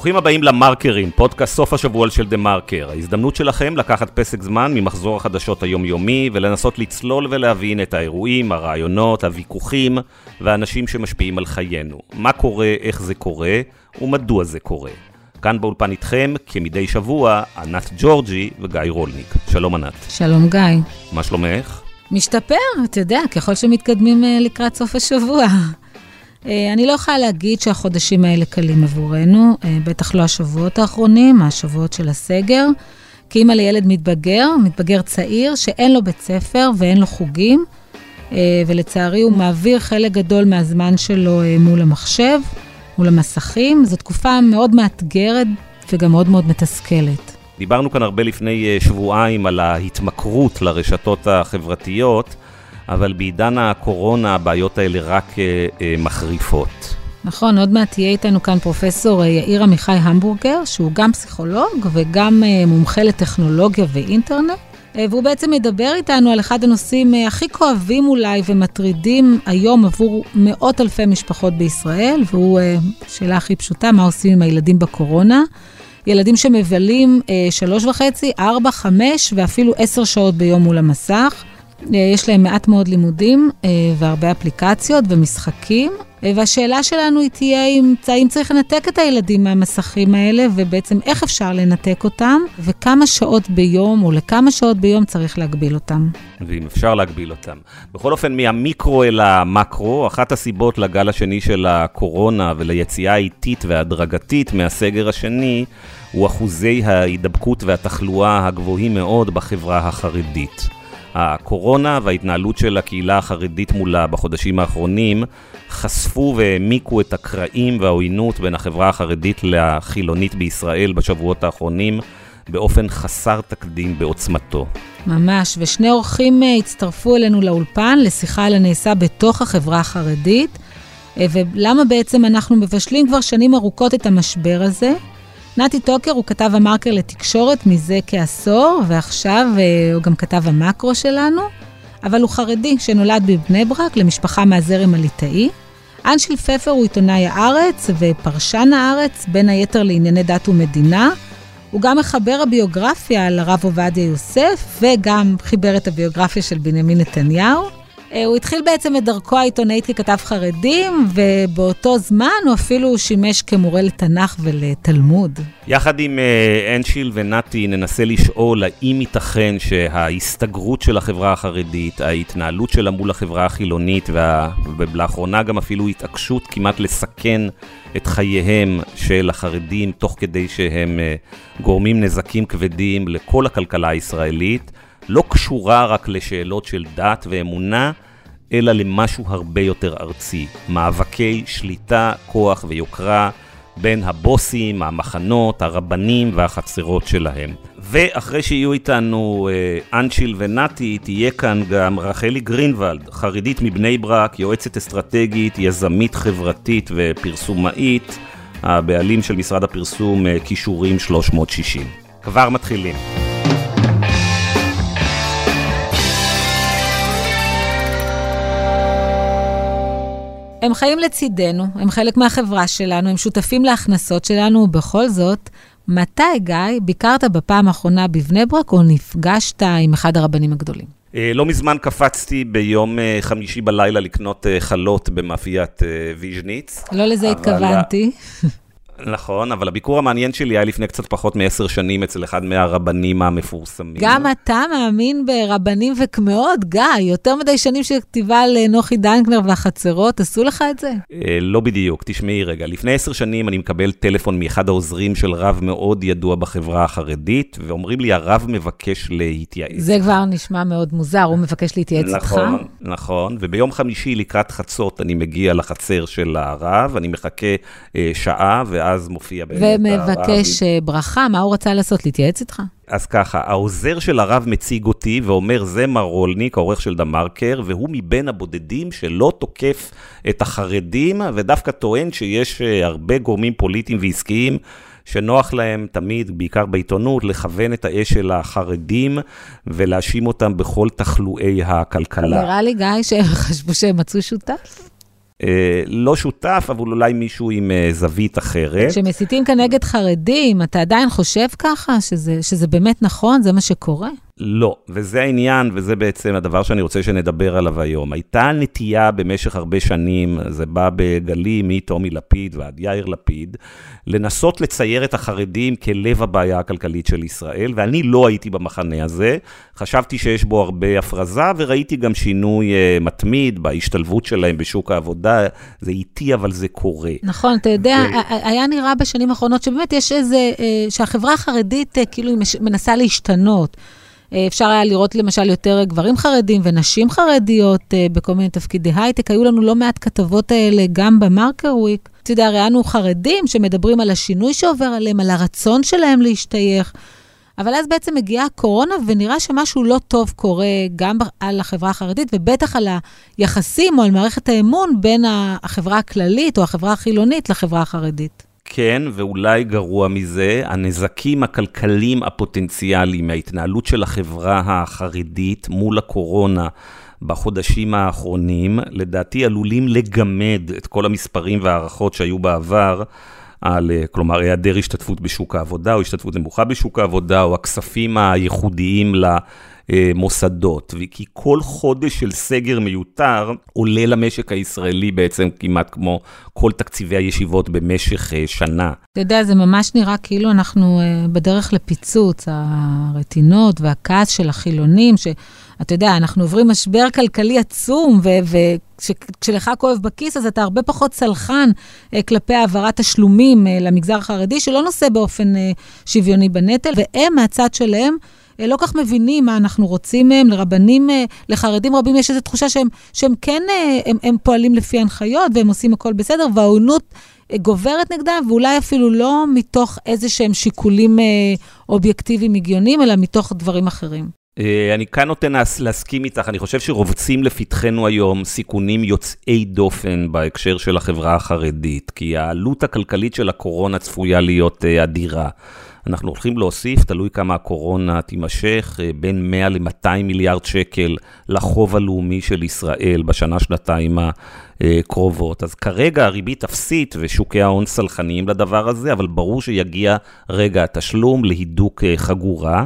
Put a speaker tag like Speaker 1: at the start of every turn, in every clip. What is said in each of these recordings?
Speaker 1: ברוכים הבאים למרקרים, פודקאסט סוף השבוע של דה מרקר. ההזדמנות שלכם לקחת פסק זמן ממחזור החדשות היומיומי ולנסות לצלול ולהבין את האירועים, הרעיונות, הוויכוחים והאנשים שמשפיעים על חיינו. מה קורה, איך זה קורה ומדוע זה קורה. כאן באולפן איתכם, כמדי שבוע, ענת ג'ורג'י וגיא רולניק. שלום ענת.
Speaker 2: שלום גיא.
Speaker 1: מה שלומך?
Speaker 2: משתפר, אתה יודע, ככל שמתקדמים לקראת סוף השבוע. אני לא יכולה להגיד שהחודשים האלה קלים עבורנו, בטח לא השבועות האחרונים, השבועות של הסגר, כי אמא לילד מתבגר צעיר, שאין לו בית ספר ואין לו חוגים, ולצערי הוא מעביר חלק גדול מהזמן שלו מול המחשב, מול המסכים. זו תקופה מאוד מאתגרת וגם מאוד מאוד מתסכלת.
Speaker 1: דיברנו כאן הרבה לפני שבועיים על ההתמכרות לרשתות החברתיות, אבל בעידן הקורונה הבעיות האלה רק מחריפות.
Speaker 2: נכון, עוד מעט תהיה איתנו כאן פרופסור יאיר עמיחי המבורגר, שהוא גם פסיכולוג וגם מומחה לטכנולוגיה ואינטרנט, והוא בעצם מדבר איתנו על אחד הנושאים הכי כואבים אולי ומטרידים היום עבור מאות אלפי משפחות בישראל, והוא שאלה הכי פשוטה, מה עושים עם הילדים בקורונה? ילדים שמבלים 3.5, 4, 5 ואפילו 10 שעות ביום מול המסך. יש להם מעט מאוד לימודים והרבה אפליקציות ומשחקים. והשאלה שלנו היא תהיה אם צריך לנתק את הילדים מהמסכים האלה, ובעצם איך אפשר לנתק אותם, וכמה שעות ביום או לכמה שעות ביום צריך להגביל אותם.
Speaker 1: ואם אפשר להגביל אותם. בכל אופן, מהמיקרו אל המקרו, אחת הסיבות לגל השני של הקורונה וליציאה האיטית והדרגתית מהסגר השני, הוא אחוזי ההידבקות והתחלואה הגבוהים מאוד בחברה החרדית. הקורונה וההתנהלות של הקהילה החרדית מולה בחודשים האחרונים חשפו והעמיקו את הקרעים והעוינות בין החברה החרדית לחילונית בישראל בשבועות האחרונים באופן חסר תקדים בעוצמתו.
Speaker 2: ממש, ושני אורחים הצטרפו אלינו לאולפן לשיחה על הנעשה בתוך החברה החרדית, ולמה בעצם אנחנו מבשלים כבר שנים ארוכות את המשבר הזה. נתי טוקר הוא כתב המרקר לתקשורת מזה כעשור, ועכשיו הוא גם כתב המקרו שלנו, אבל הוא חרדי שנולד בבני ברק למשפחה מהזרם הליטאי. אנשיל פפר הוא עיתונאי הארץ ופרשן הארץ, בין היתר לענייני דת ומדינה. הוא גם מחבר הביוגרפיה על הרב עובדיה יוסף, וגם חיבר את הביוגרפיה של בנימין נתניהו. הוא התחיל בעצם את דרכו העיתונאית ככתב חרדים, ובאותו זמן הוא אפילו שימש כמורה לתנ"ך ולתלמוד.
Speaker 1: יחד עם אנשיל ונתי ננסה לשאול האם ייתכן שההסתגרות של החברה החרדית, ההתנהלות שלה מול החברה החילונית, ולאחרונה גם אפילו התעקשות כמעט לסכן את חייהם של החרדים, תוך כדי שהם גורמים נזקים כבדים לכל הכלכלה הישראלית, לא קשורה רק לשאלות של דת ואמונה, אלא למשהו הרבה יותר ארצי. מאבקי שליטה, כוח ויוקרה בין הבוסים, המחנות, הרבנים והחצרות שלהם. ואחרי שיהיו איתנו אנשיל ונתי, תהיה כאן גם רחלי גרינוולד, חרדית מבני ברק, יועצת אסטרטגית, יזמית חברתית ופרסומאית, הבעלים של משרד הפרסום כישורים 360. כבר מתחילים.
Speaker 2: הם חיים לצידנו, הם חלק מהחברה שלנו, הם שותפים להכנסות שלנו, ובכל זאת, מתי, גיא, ביקרת בפעם האחרונה בבני ברק, או נפגשת עם אחד הרבנים הגדולים?
Speaker 1: לא מזמן קפצתי ביום חמישי בלילה לקנות חלות במאפיית ויז'ניץ.
Speaker 2: לא לזה התכוונתי.
Speaker 1: נכון, אבל הביקור המעניין שלי היה לפני קצת פחות מ10 שנים אצל אחד מהרבנים המפורסמים.
Speaker 2: גם אתה מאמין ברבנים וכמאות, גיא, יותר מדי שנים שכתיבה על נוחי דנקנר והחצרות, עשו לך את זה?
Speaker 1: לא בדיוק, תשמעי רגע. לפני 10 שנים אני מקבל טלפון מאחד העוזרים של רב מאוד ידוע בחברה החרדית, ואומרים לי, הרב מבקש להתייעץ.
Speaker 2: זה כבר נשמע מאוד מוזר, הוא מבקש להתייעץ איתך.
Speaker 1: נכון, וביום חמישי לקראת חצות אני מגיע לחצר של הרב, אני מחכה שעה, ואז מופיע באמת הרב.
Speaker 2: ומבקש ברכה, מה הוא רצה לעשות? להתייעץ איתך?
Speaker 1: אז ככה, העוזר של הרב מציג אותי ואומר, זה מר רולניק, העורך של דה מרקר, והוא מבין הבודדים שלא תוקף את החרדים, ודווקא טוען שיש הרבה גורמים פוליטיים ועסקיים, שנוח להם תמיד, בעיקר בעיתונות, לכוון את האש של החרדים, ולהאשים אותם בכל תחלואי הכלכלה.
Speaker 2: נראה לי, גיא, שהם חשבו שהם מצאו שותף.
Speaker 1: לא שותף, אבל אולי מישהו עם זווית אחרת.
Speaker 2: כשמסיתים כנגד חרדים, אתה עדיין חושב ככה, שזה באמת נכון, זה מה שקורה?
Speaker 1: לא, וזה העניין, וזה בעצם הדבר שאני רוצה שנדבר עליו היום. הייתה נטייה במשך הרבה שנים, זה בא בגלים מטומי לפיד ועד יאיר לפיד, לנסות לצייר את החרדים כלב הבעיה הכלכלית של ישראל, ואני לא הייתי במחנה הזה, חשבתי שיש בו הרבה הפרזה, וראיתי גם שינוי מתמיד בהשתלבות שלהם בשוק העבודה, זה איטי, אבל זה קורה.
Speaker 2: נכון, אתה יודע, היה נראה בשנים האחרונות שבאמת יש איזה, שהחברה החרדית כאילו היא מנסה להשתנות. אפשר היה לראות למשל יותר גברים חרדים ונשים חרדיות בכל מיני תפקידי הייטק. היו לנו לא מעט כתבות האלה גם במרקר וויק. אתה יודע, ראינו חרדים שמדברים על השינוי שעובר עליהם, על הרצון שלהם להשתייך. אבל אז בעצם מגיעה הקורונה ונראה שמשהו לא טוב קורה גם על החברה החרדית, ובטח על היחסים או על מערכת האמון בין החברה הכללית או החברה החילונית לחברה החרדית.
Speaker 1: כן, ואולי גרוע מזה, הנזקים הכלכליים הפוטנציאליים מההתנהלות של החברה החרדית מול הקורונה בחודשים האחרונים, לדעתי עלולים לגמד את כל המספרים והערכות שהיו בעבר, כלומר, היעדר השתתפות בשוק העבודה, או השתתפות נמוכה בשוק העבודה, או הכספים הייחודיים למוסדות. וכי כל חודש של סגר מיותר עולה למשק הישראלי בעצם כמעט כמו כל תקציבי הישיבות במשך שנה.
Speaker 2: אתה יודע, זה ממש נראה כאילו אנחנו בדרך לפיצוץ, הרטינות והכעס של החילונים, אתה יודע, אנחנו עוברים משבר כלכלי עצום, וכשלך כואב בכיס, אז אתה הרבה פחות סלחן כלפי העברת תשלומים למגזר החרדי, שלא נושא באופן שוויוני בנטל, והם מהצד שלהם לא כך מבינים מה אנחנו רוצים מהם, לרבנים, לחרדים רבים יש איזו תחושה שהם כן, הם פועלים לפי הנחיות, והם עושים הכל בסדר, והעוינות גוברת נגדם, ואולי אפילו לא מתוך איזה שהם שיקולים אובייקטיביים הגיוניים, אלא מתוך דברים אחרים.
Speaker 1: אני כאן נותן להסכים איתך, אני חושב שרובצים לפתחנו היום סיכונים יוצאי דופן בהקשר של החברה החרדית, כי העלות הכלכלית של הקורונה צפויה להיות אדירה. אנחנו הולכים להוסיף, תלוי כמה הקורונה תימשך, בין 100 ל-200 מיליארד שקל לחוב הלאומי של ישראל בשנה-שנתיים הקרובות. אז כרגע הריבית אפסית ושוקי ההון סלחניים לדבר הזה, אבל ברור שיגיע רגע התשלום להידוק חגורה.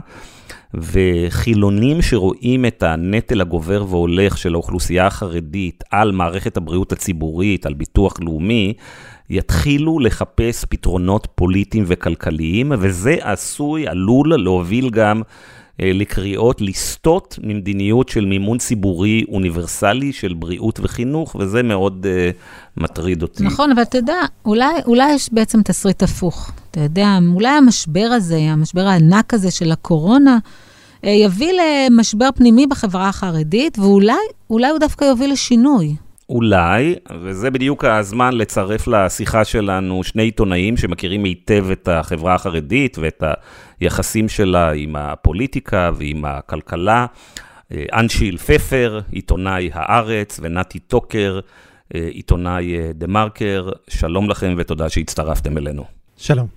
Speaker 1: וחילונים שרואים את הנטל הגובר והולך של האוכלוסייה החרדית על מערכת הבריאות הציבורית, על ביטוח לאומי, יתחילו לחפש פתרונות פוליטיים וכלכליים, וזה עלול להוביל גם לקריאות לסטות ממדיניות של מימון ציבורי אוניברסלי של בריאות וחינוך, וזה מאוד מטריד אותי.
Speaker 2: נכון, אבל אתה יודע, אולי יש בעצם תסריט הפוך. אתה יודע, אולי המשבר הזה, המשבר הענק הזה של הקורונה, יביא למשבר פנימי בחברה החרדית, ואולי הוא דווקא יוביל לשינוי.
Speaker 1: אולי, וזה בדיוק הזמן לצרף לשיחה שלנו שני עיתונאים שמכירים היטב את החברה החרדית ואת היחסים שלה עם הפוליטיקה ועם הכלכלה. אנשיל פפר, עיתונאי הארץ, ונתי טוקר, עיתונאי דה מרקר. שלום לכם ותודה שהצטרפתם אלינו.
Speaker 3: שלום.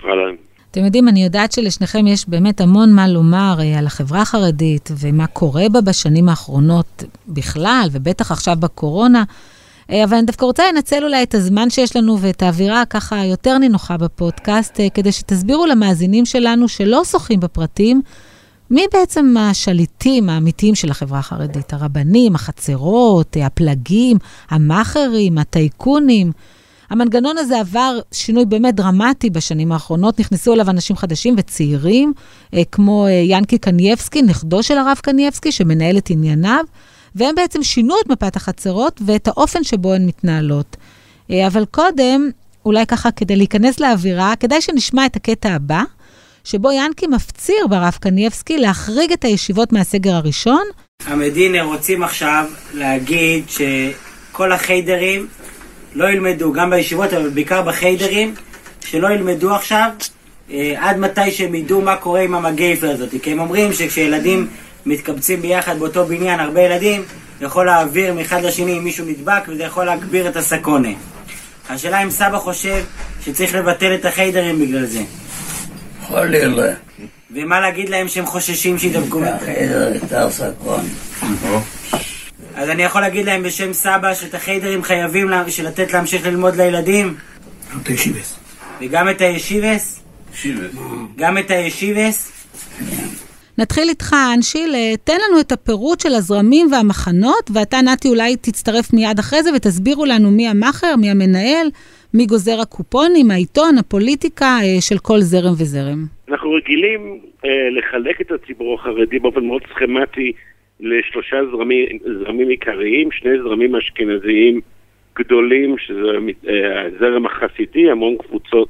Speaker 2: אתם יודעים, אני יודעת שלשניכם יש באמת המון מה לומר על החברה החרדית, ומה קורה בה בשנים האחרונות בכלל, ובטח עכשיו בקורונה, אבל אני דווקא רוצה לנצל אולי את הזמן שיש לנו, ואת האווירה ככה יותר נינוחה בפודקאסט, כדי שתסבירו למאזינים שלנו שלא שוחים בפרטים, מי בעצם השליטים האמיתיים של החברה החרדית? הרבנים, החצרות, הפלגים, המאחרים, הטייקונים. המנגנון הזה עבר שינוי באמת דרמטי בשנים האחרונות, נכנסו אליו אנשים חדשים וצעירים, כמו ינקי קנייבסקי, נכדו של הרב קנייבסקי, שמנהל את ענייניו, והם בעצם שינו את מפת החצרות ואת האופן שבו הן מתנהלות. אבל קודם, אולי ככה כדי להיכנס לאווירה, כדאי שנשמע את הקטע הבא, שבו ינקי מפציר ברב קנייבסקי להחריג את הישיבות מהסגר הראשון.
Speaker 4: המדינה רוצים עכשיו להגיד שכל החיידרים לא ילמדו, גם בישיבות, אבל בעיקר בחיידרים, שלא ילמדו עכשיו, עד מתי שהם ידעו מה קורה עם המגפה הזאת. כי הם אומרים שכשילדים מתקבצים ביחד באותו בניין, הרבה ילדים, יכול להעביר מאחד לשני אם מישהו נדבק, וזה יכול להגביר את הסקונה. השאלה אם סבא חושב שצריך לבטל את החיידרים בגלל זה.
Speaker 5: יכול להיות.
Speaker 4: ומה להגיד להם שהם חוששים שידבקו?
Speaker 5: החיידר יותר סקון.
Speaker 4: אז אני יכול להגיד להם בשם סבא שאת החיידרים חייבים לתת להמשיך ללמוד לילדים?
Speaker 5: את הישיבס.
Speaker 4: וגם את הישיבס? גם את הישיבס?
Speaker 2: נתחיל איתך, אנשיל, תן לנו את הפירוט של הזרמים והמחנות, ואתה, נתי, אולי תצטרף מיד אחרי זה, ותסבירו לנו מי המאחר, מי המנהל, מי גוזר הקופונים, העיתון, הפוליטיקה של כל זרם וזרם.
Speaker 3: אנחנו רגילים לחלק את הציבור החרדי באופן מאוד סכמטי לשלושה זרמים עיקריים, שני זרמים אשכנזיים גדולים, שזה הזרם החסידי, המון קבוצות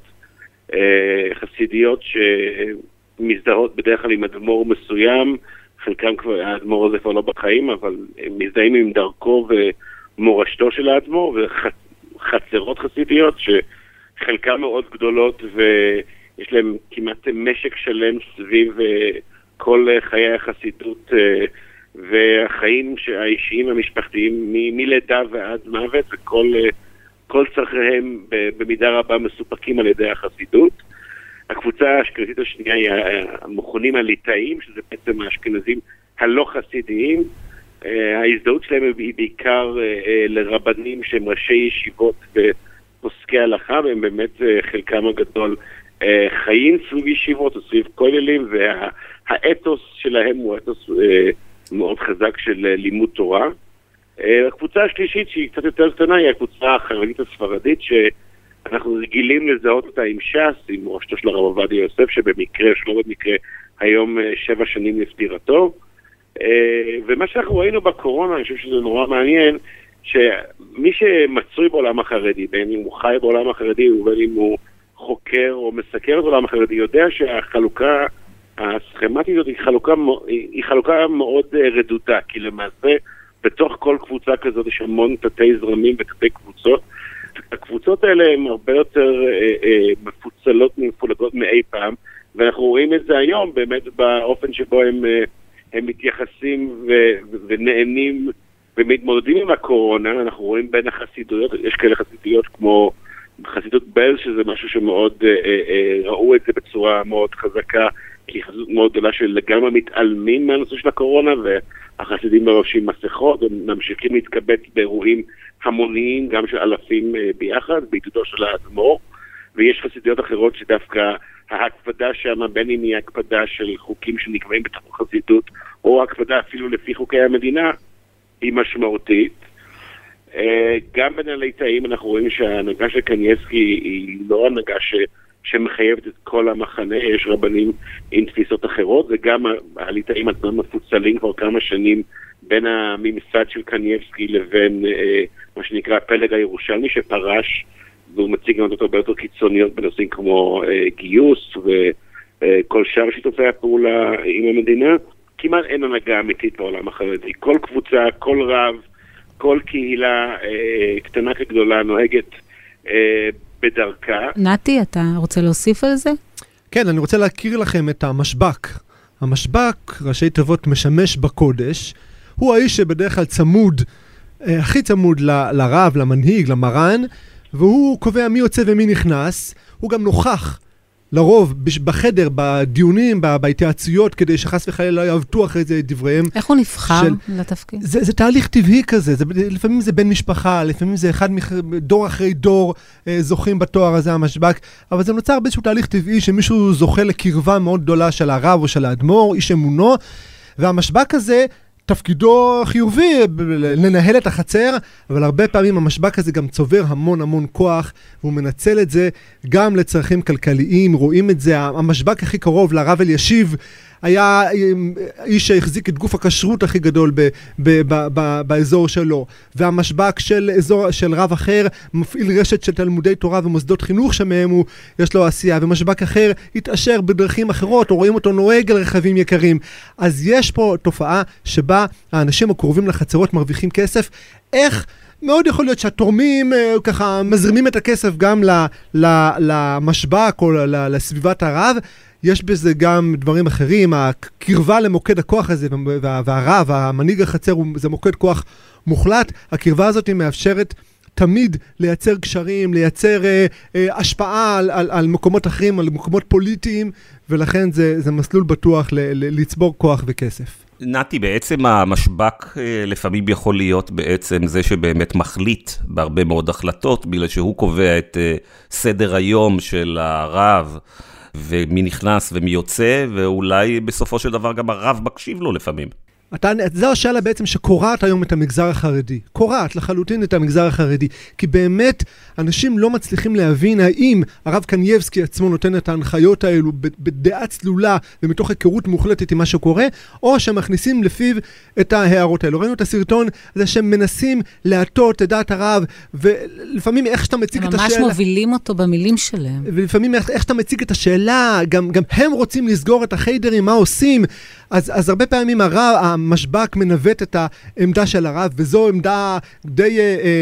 Speaker 3: חסידיות שמזדהות בדרך כלל עם אדמו"ר מסוים, חלקם כבר, האדמו"ר הזה כבר לא בחיים, אבל הם מזדהים עם דרכו ומורשתו של האדמו"ר, וחצרות חסידיות שחלקם מאוד גדולות ויש להם כמעט משק שלם סביב כל חיי החסידות והחיים האישיים המשפחתיים מלידה ועד מוות, וכל צרכיהם במידה רבה מסופקים על ידי החסידות. הקבוצה האשכנזית השנייה היא המכונים הליטאים, שזה בעצם האשכנזים הלא חסידיים. ההזדהות שלהם היא בעיקר לרבנים שהם ראשי ישיבות ופוסקי הלכה, והם באמת חלקם הגדול חיים סביב ישיבות או סביב כוללים, והאתוס שלהם הוא אתוס מאוד חזק של לימוד תורה. הקבוצה השלישית שהיא קצת יותר קטנה היא הקבוצה החרדית הספרדית, שאנחנו רגילים לזהות אותה עם ש"ס, עם מורשתו של הרב עובדיה יוסף, שבמקרה, שלא במקרה, היום 7 שנים לפטירתו. ומה שאנחנו ראינו בקורונה, אני חושב שזה נורא מעניין, שמי שמצוי בעולם החרדי, בין אם הוא חי בעולם החרדי ובין אם הוא חוקר או מסקר את העולם החרדי, יודע שהחלוקה הסכמטית הזאת היא חלוקה מאוד רדודה, כי למעשה בתוך כל קבוצה כזאת יש המון תתי זרמים ותתי קבוצות. הקבוצות האלה הן הרבה יותר מפוצלות ומפולגות מאי פעם, ואנחנו רואים את זה היום באמת באופן שבו הם מתייחסים ונהנים ומתמודדים עם הקורונה. אנחנו רואים בין החסידויות, יש כאלה חסידויות כמו חסידות בעלז, שזה משהו שמאוד ראו את זה בצורה מאוד חזקה, כי היא חסידות מאוד גדולה שלגמרי מתעלמים מהנושא של הקורונה, והחסידים מרשים מסכות וממשיכים להתקבץ באירועים המוניים, גם של אלפים ביחד, בעידודו של האדמו"ר. ויש חסידיות אחרות שדווקא ההקפדה שם, בין אם היא הקפדה של חוקים שנקבעים בתוך החסידות, או הקפדה אפילו לפי חוקי המדינה, היא משמעותית. גם בין הליטאים אנחנו רואים שההנהגה של קניאבסקי היא לא הנהגה שמחייבת את כל המחנה, יש רבנים עם תפיסות אחרות, וגם הליטאים עצמם מפוצלים כבר כמה שנים בין הממסד של קניאבסקי לבין מה שנקרא הפלג הירושלמי שפרש, והוא מציג גם אותו ביותר קיצוניות בנושאים כמו גיוס וכל שאר שיתופי הפעולה עם המדינה. כמעט אין הנהגה אמיתית בעולם החרדי. כל קבוצה, כל רב, כל קהילה קטנה כגדולה נוהגת בדרכה.
Speaker 2: נתי, אתה רוצה להוסיף על זה?
Speaker 6: כן, אני רוצה להכיר לכם את המשבק. המשבק, ראשי תיבות משמש בקודש, הוא האיש שבדרך כלל צמוד, הכי צמוד לרב, למנהיג, למרן, והוא קובע מי יוצא ומי נכנס. הוא גם נוכח לרוב בחדר, בדיונים, בהתייעצויות, כדי שחס וחלילה לא יעבטו אחרי זה דבריהם.
Speaker 2: איך הוא נבחר לתפקיד? זה
Speaker 6: תהליך טבעי כזה, לפעמים זה בן משפחה, לפעמים זה דור אחרי דור זוכים בתואר הזה, המשבק, אבל זה נוצר באיזשהו תהליך טבעי שמישהו זוכה לקרבה מאוד גדולה של הרב או של האדמו"ר, איש אמונו, והמשבק הזה תפקידו חיובי לנהל את החצר, אבל הרבה פעמים המשבק הזה גם צובר המון המון כוח, והוא מנצל את זה גם לצרכים כלכליים. רואים את זה, המשבק הכי קרוב לרב אלישיב היה איש שהחזיק את גוף הכשרות הכי גדול באזור שלו, והמשבק של רב אחר מפעיל רשת של תלמודי תורה ומוסדות חינוך שמהם יש לו עשייה, ומשבק אחר התעשר בדרכים אחרות, או רואים אותו נוהג על רכבים יקרים. אז יש פה תופעה שבה האנשים הקרובים לחצרות מרוויחים כסף. איך? מאוד יכול להיות שהתורמים ככה מזרימים את הכסף גם למשבק או לסביבת הרב. יש בזה גם דברים אחרים, הקרבה למוקד הכוח הזה, והרב, המנהיג החצר, זה מוקד כוח מוחלט. הקרבה הזאת היא מאפשרת תמיד לייצר קשרים, לייצר השפעה על מקומות אחרים, על מקומות פוליטיים, ולכן זה מסלול בטוח לצבור כוח וכסף.
Speaker 1: נתי, בעצם המשבק לפעמים יכול להיות בעצם זה שבאמת מחליט בהרבה מאוד החלטות, בגלל שהוא קובע את סדר היום של הרב, ומי נכנס ומי יוצא, ואולי בסופו של דבר גם הרב מקשיב לו לפעמים.
Speaker 6: זו השאלה בעצם שקורעת היום את המגזר החרדי. קורעת לחלוטין את המגזר החרדי. כי באמת אנשים לא מצליחים להבין האם הרב קנייבסקי עצמו נותן את ההנחיות האלו בדעה צלולה ומתוך היכרות מוחלטת עם מה שקורה, או שמכניסים לפיו את ההערות האלו. ראינו את הסרטון הזה שהם מנסים להטות את דעת הרב, ולפעמים איך שאתה מציג את השאלה...
Speaker 2: ממש מובילים אותו במילים שלהם.
Speaker 6: ולפעמים איך שאתה מציג את השאלה, גם הם רוצים לסגור את החיידרים, מה עושים? אז הרבה פעמים המשבק מנווט את העמדה של הרב, וזו עמדה די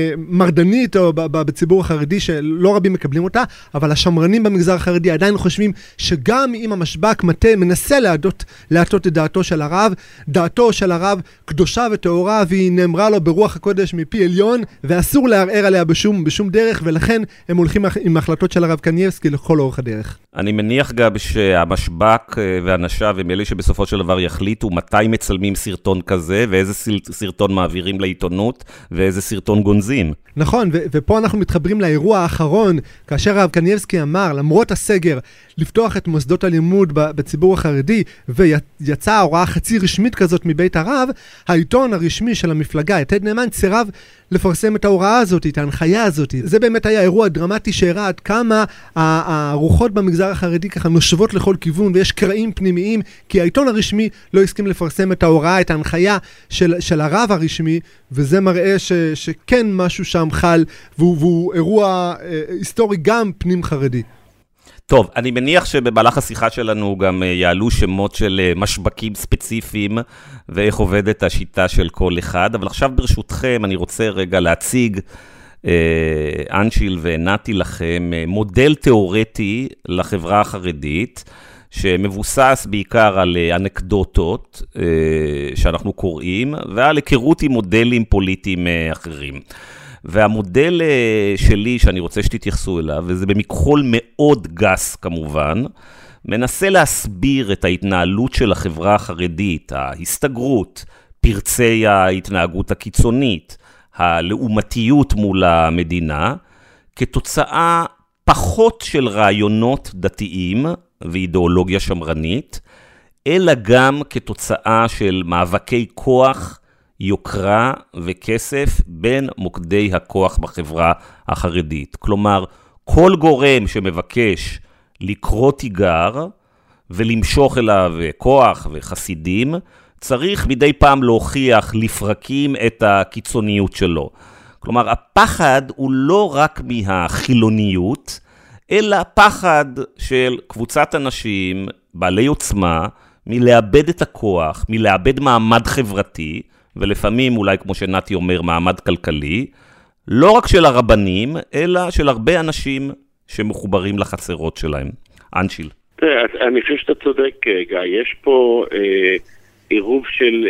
Speaker 6: מרדנית בציבור החרדי, שלא רבים מקבלים אותה, אבל השמרנים במגזר החרדי עדיין חושבים שגם אם המשבק מנסה להטות את דעתו של הרב, דעתו של הרב קדושה וטהורה, והיא נאמרה לו ברוח הקודש מפי עליון, ואסור לערער עליה בשום דרך, ולכן הם הולכים עם החלטות של הרב קנייבסקי לכל אורך הדרך.
Speaker 1: אני מניח גם שהמשבק ואנשיו הם אלה שבסופו של דבר יחליטו מתי מצלמים סרטון כזה, ואיזה סרטון מעבירים לעיתונות, ואיזה סרטון גונזים.
Speaker 6: נכון, ופה אנחנו מתחברים לאירוע האחרון, כאשר הרב קנייבסקי אמר, למרות הסגר, לפתוח את מוסדות הלימוד בציבור החרדי, ויצאה הוראה חצי רשמית כזאת מבית הרב, העיתון הרשמי של המפלגה, יתד נאמן, צירב לפרסם את ההוראה הזאת, את ההנחיה הזאת. זה באמת היה אירוע דרמטי שהראה עד כמה הרוחות במגזר החרדי ככה נושבות לכל כיוון, ויש קרעים פנימיים, כי העיתון הרשמי לא הסכים לפרסם את ההוראה, את ההנחיה של הרב הרשמי, וזה מראה שכן משהו שם חל, והוא אירוע היסטורי גם פנים חרדי.
Speaker 1: טוב, אני מניח שבמהלך השיחה שלנו גם יעלו שמות של משבקים ספציפיים, ואיך עובדת השיטה של כל אחד, אבל עכשיו ברשותכם אני רוצה רגע להציג, אנשיל ונתי לכם, מודל תיאורטי לחברה החרדית, שמבוסס בעיקר על אנקדוטות שאנחנו קוראים, ועל היכרות עם מודלים פוליטיים אחרים. והמודל שלי, שאני רוצה שתתייחסו אליו, וזה במכחול מאוד גס כמובן, מנסה להסביר את ההתנהלות של החברה החרדית, ההסתגרות, פרצי ההתנהגות הקיצונית, הלאומתיות מול המדינה, כתוצאה פחות של רעיונות דתיים ואידיאולוגיה שמרנית, אלא גם כתוצאה של מאבקי כוח, יוקרה וכסף בין מוקדי הכוח בחברה החרדית. כלומר, כל גורם שמבקש לקרוא תיגר ולמשוך אליו כוח וחסידים, צריך מדי פעם להוכיח לפרקים את הקיצוניות שלו. כלומר, הפחד הוא לא רק מהחילוניות, אלא פחד של קבוצת אנשים בעלי עוצמה, מלאבד את הכוח, מלאבד מעמד חברתי, ולפעמים אולי כמו שנתי אומר מעמד כלכלי, לא רק של הרבנים, אלא של הרבה אנשים שמחוברים לחצרות שלהם. אנשיל.
Speaker 3: אני חושב שאתה צודק, גיא. יש פה עירוב של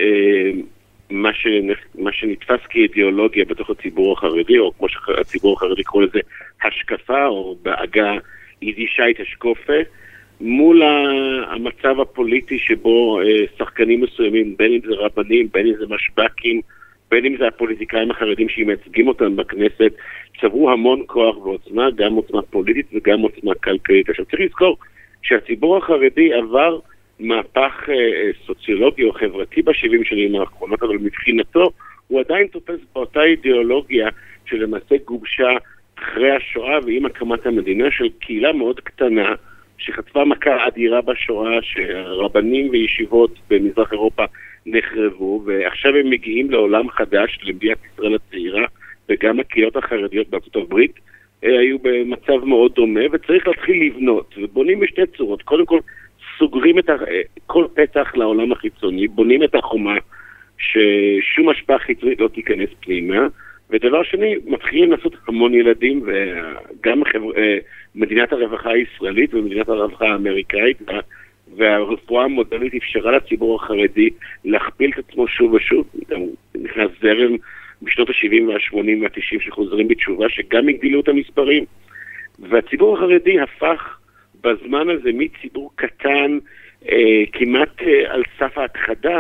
Speaker 3: מה שנתפס כאידיאולוגיה בתוך הציבור החרדי, או כמו שהציבור החרדי קורא לזה השקפה, או בעגה יידישאית השקופה, מול המצב הפוליטי שבו שחקנים מסוימים, בין אם זה רבנים, בין אם זה משבקים, בין אם זה הפוליטיקאים החרדים שמייצגים אותם בכנסת, צברו המון כוח ועוצמה, גם עוצמה פוליטית וגם עוצמה כלכלית. עכשיו צריך לזכור שהציבור החרדי עבר מהפך סוציולוגי או חברתי ב-70 שנים האחרונות, אבל מבחינתו הוא עדיין תופס באותה אידיאולוגיה שלמעשה גובשה אחרי השואה ועם הקמת המדינה, של קהילה מאוד קטנה שחטפה מכה אדירה בשואה, שרבנים וישיבות במזרח אירופה נחרבו, ועכשיו הם מגיעים לעולם חדש, למדינת ישראל הצעירה, וגם הקהילות החרדיות בארצות הברית היו במצב מאוד דומה, וצריך להתחיל לבנות, ובונים בשתי צורות. קודם כל, סוגרים את כל פתח לעולם החיצוני, בונים את החומה, ששום השפעה חיצונית לא תיכנס פנימה, ודבר שני, מתחילים לעשות המון ילדים, וגם מדינת הרווחה הישראלית ומדינת הרווחה האמריקאית, והרפואה המודרנית אפשרה לציבור החרדי להכפיל את עצמו שוב ושוב. נכנס זרם בשנות ה-70 וה-80 וה-90 שחוזרים בתשובה, שגם הגדילו את המספרים. והציבור החרדי הפך בזמן הזה מציבור קטן, כמעט על סף ההכחדה,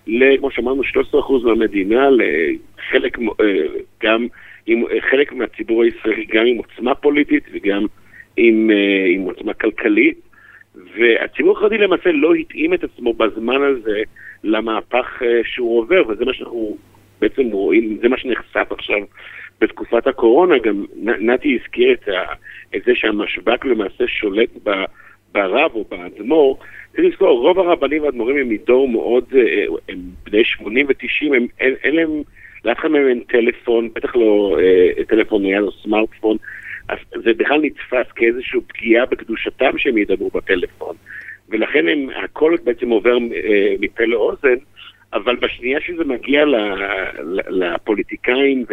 Speaker 3: כמו שאמרנו, 13% מהמדינה, לחלק, גם עם חלק מהציבור הישראלי, גם עם עוצמה פוליטית וגם עם עוצמה כלכלית, והציבור החרדי למעשה לא התאים את עצמו בזמן הזה למהפך שהוא עובר, וזה מה שאנחנו בעצם רואים, זה מה שנחשף עכשיו בתקופת הקורונה. גם נתי הזכיר את זה שהמשב"ק למעשה שולט ברב או באדמו"ר. צריך לזכור, רוב הרבנים והאדמו"רים הם מדור מאוד, הם בני 80 ו-90, אין להם, לאף אחד מהם אין טלפון, בטח לא טלפון נייד או סמארטפון, אז זה בכלל נתפס כאיזושהי פגיעה בקדושתם שהם ידברו בטלפון, ולכן הכל בעצם עובר מפה לאוזן, אבל בשנייה שזה מגיע לפוליטיקאים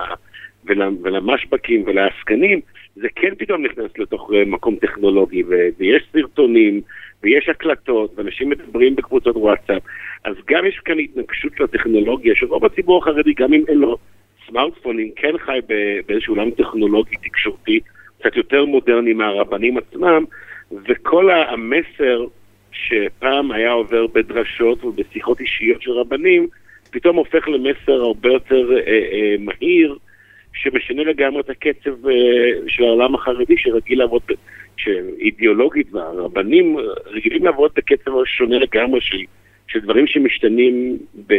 Speaker 3: ולמשבקים ולעסקנים, זה כן פתאום נכנס לתוך מקום טכנולוגי, ויש סרטונים, ויש הקלטות, ואנשים מדברים בקבוצות וואטסאפ, אז גם יש כאן התנגשות לטכנולוגיה, שרוב הציבור החרדי, גם אם אין לו סמארטפונים, כן חי באיזשהו עולם טכנולוגי תקשורתי, קצת יותר מודרני מהרבנים עצמם, וכל המסר שפעם היה עובר בדרשות ובשיחות אישיות של רבנים, פתאום הופך למסר הרבה יותר מהיר, שמשנה לגמרי את הקצב של העולם החרדי, שרגיל לעבוד, שאידיאולוגית, והרבנים רגילים לעבוד בקצב שונה לגמרי של דברים שמשתנים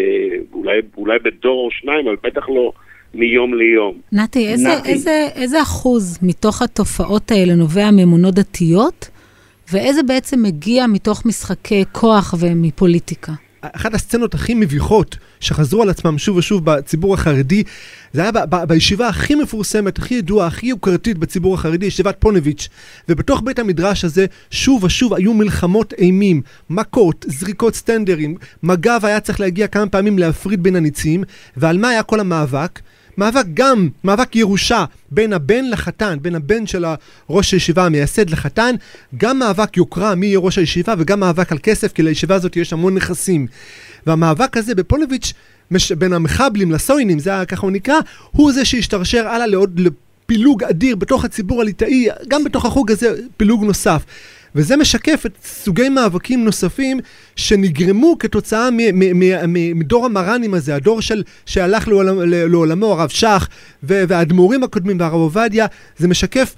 Speaker 3: אולי בדור או שניים, אבל בטח לא מיום ליום.
Speaker 2: נתי, איזה אחוז מתוך התופעות האלה נובע מאמונות דתיות, ואיזה בעצם מגיע מתוך משחקי כוח ומפוליטיקה?
Speaker 6: אחת הסצנות הכי מביכות שחזרו על עצמם שוב ושוב בציבור החרדי, זה היה בישיבה הכי מפורסמת, הכי ידועה, הכי יוקרתית בציבור החרדי, ישיבת פונביץ', ובתוך בית המדרש הזה שוב ושוב היו מלחמות אימים, מכות, זריקות סטנדרים, מג"ב היה צריך להגיע כמה פעמים להפריד בין הניצים, ועל מה היה כל המאבק? מאבק ירושה בין הבן לחתן, בין הבן של ראש הישיבה המייסד לחתן, גם מאבק יוקרה מי יהיה ראש הישיבה, וגם מאבק על כסף, כי לישיבה הזאת יש המון נכסים. והמאבק הזה בפונביץ' בין המחבלים לסוינים, זה ככה הוא נקרא, הוא זה שהשתרשר הלאה לעוד פילוג אדיר בתוך הציבור הליטאי, גם בתוך החוג הזה פילוג נוסף. וזה משקף את סוגי מאבקים נוספים שנגרמו כתוצאה מדור המרנים הזה, הדור שהלך לעולמו, הרב שך והאדמו"רים הקודמים והרב עובדיה. זה משקף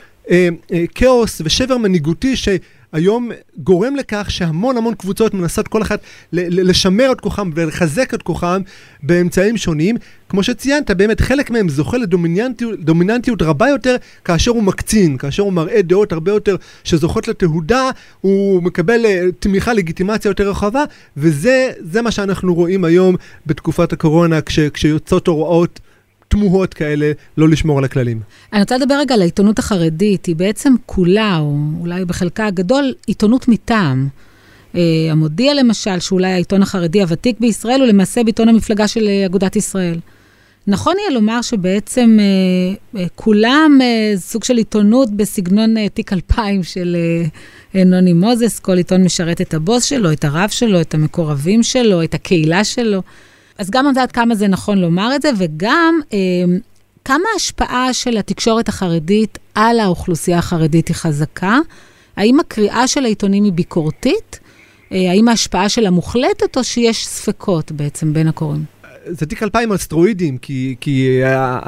Speaker 6: כאוס ושבר מנהיגותי שהיום גורם לכך שהמון קבוצות מנסות כל אחת לשמר את כוחם ולחזק את כוחם באמצעים שונים. כמו שציינת, באמת חלק מהם זוכה לדומיננטיות רבה יותר כאשר הוא מקצין, כאשר הוא מראה דעות הרבה יותר שזוכות לתהודה, הוא מקבל תמיכה, לגיטימציה יותר רחבה, וזה מה שאנחנו רואים היום בתקופת הקורונה, כשיוצאות הוראות תמוהות כאלה, לא לשמור על הכללים.
Speaker 2: אני רוצה לדבר רגע על העיתונות החרדית, היא בעצם כולה, או אולי בחלקה הגדול, עיתונות מטעם. המודיע למשל, שאולי העיתון החרדי הוותיק בישראל, הוא למעשה בעיתון המפלגה של אגודת ישראל. נכון יהיה לומר שבעצם כולם סוג של עיתונות בסגנון תיק 2000 של נוני מוזס, כל עיתון משרת את הבוס שלו, את הרב שלו, את המקורבים שלו, את הקהילה שלו. אז גם עד כמה זה נכון לומר את זה, וגם כמה ההשפעה של התקשורת החרדית על האוכלוסייה החרדית היא חזקה? האם הקריאה של העיתונים היא ביקורתית? האם ההשפעה שלה מוחלטת, או שיש ספקות בעצם בין הקוראים?
Speaker 6: זה תיק 2000 על סטרואידים, כי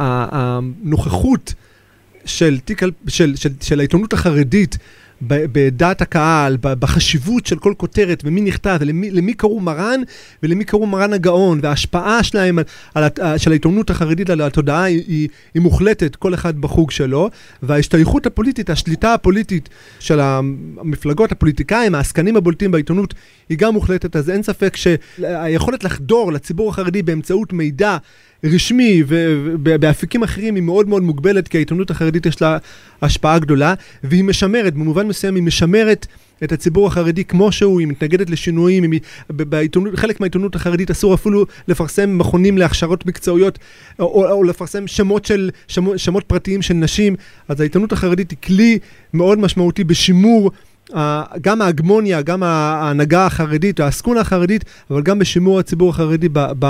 Speaker 6: הנוכחות של העיתונות החרדית בדעת הקהל, בחשיבות של כל כותרת, ומי נכתב, ולמי קראו מרן, ולמי קראו מרן הגאון, וההשפעה שלהם של העיתונות החרדית על התודעה היא מוחלטת, כל אחד בחוג שלו, וההשתייכות הפוליטית, השליטה הפוליטית של המפלגות, הפוליטיקאים, העסקנים הבולטים בעיתונות, היא גם מוחלטת. אז אין ספק שהיכולת לחדור לציבור החרדי באמצעות מידע רשמי ובאפיקים אחרים היא מאוד מאוד מוגבלת, כי העיתונות החרדית יש לה השפעה גדולה, והיא משמרת, במובן מסוים היא משמרת את הציבור החרדי כמו שהוא, היא מתנגדת לשינויים, חלק מהעיתונות החרדית אסור אפילו לפרסם מכונים להכשרות מקצועיות, או לפרסם שמות פרטיים של נשים. אז העיתונות החרדית היא כלי מאוד משמעותי בשימור גם ההגמוניה, גם ההנהגה החרדית, העסקון החרדית, אבל גם בשימור הציבור החרדי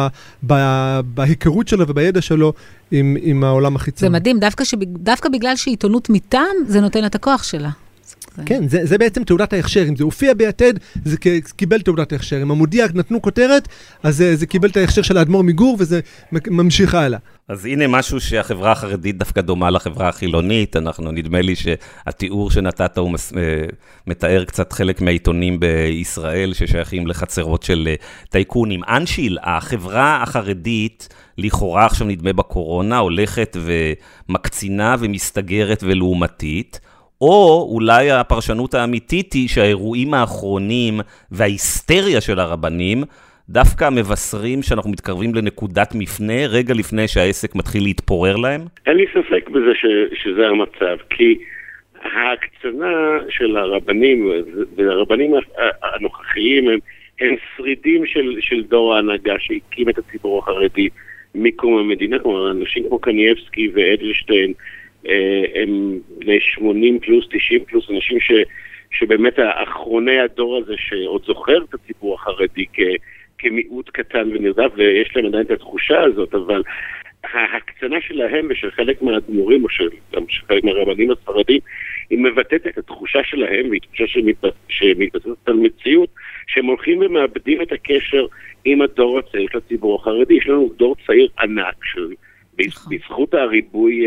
Speaker 6: בהיכרות שלו ובידע שלו עם העולם החיצון.
Speaker 2: זה מדהים, דווקא בגלל שעיתונות מטעם, זה נותן את הכוח שלה.
Speaker 6: כן, זה בעצם תעודת ההכשר. אם זה הופיע ביתד, זה קיבל תעודת ההכשר. אם המודיע נתנו כותרת, אז זה קיבל את ההכשר של האדמו"ר מגור, וזה ממשיך הלאה.
Speaker 1: אז הנה משהו שהחברה החרדית דווקא דומה לחברה החילונית. נדמה לי שהתיאור שנתת הוא מתאר קצת חלק מהעיתונים בישראל ששייכים לחצרות של טייקונים. אנשיל, החברה החרדית, לכאורה עכשיו נדמה בקורונה, הולכת ומקצינה ומסתגרת ולעומתית, או אולי הפרשנות האמיתית היא שהאירועים האחרונים וההיסטריה של הרבנים דווקא מבשרים שאנחנו מתקרבים לנקודת מפנה, רגע לפני שהעסק מתחיל להתפורר להם?
Speaker 3: אין לי ספק בזה שזה המצב, כי ההקצנה של הרבנים, והרבנים הנוכחיים הם שרידים של דור ההנהגה שהקים את הציבור החרדי מקום המדינה, כלומר אנשים כמו קניאבסקי ואדלשטיין, הם בני 80 פלוס, 90 פלוס, אנשים שבאמת האחרוני הדור הזה שעוד זוכר את הציבור החרדי כמיעוט קטן ונרדף, ויש להם עדיין את התחושה הזאת, אבל ההקצנה שלהם ושל חלק מהאדמו"רים, או גם של חלק מהרבנים הספרדים, היא מבטאת את התחושה שלהם, והיא תחושה שמתבססת על מציאות, שהם הולכים ומאבדים את הקשר עם הדור הצעיר של הציבור החרדי. יש לנו דור צעיר ענק בזכות הריבוי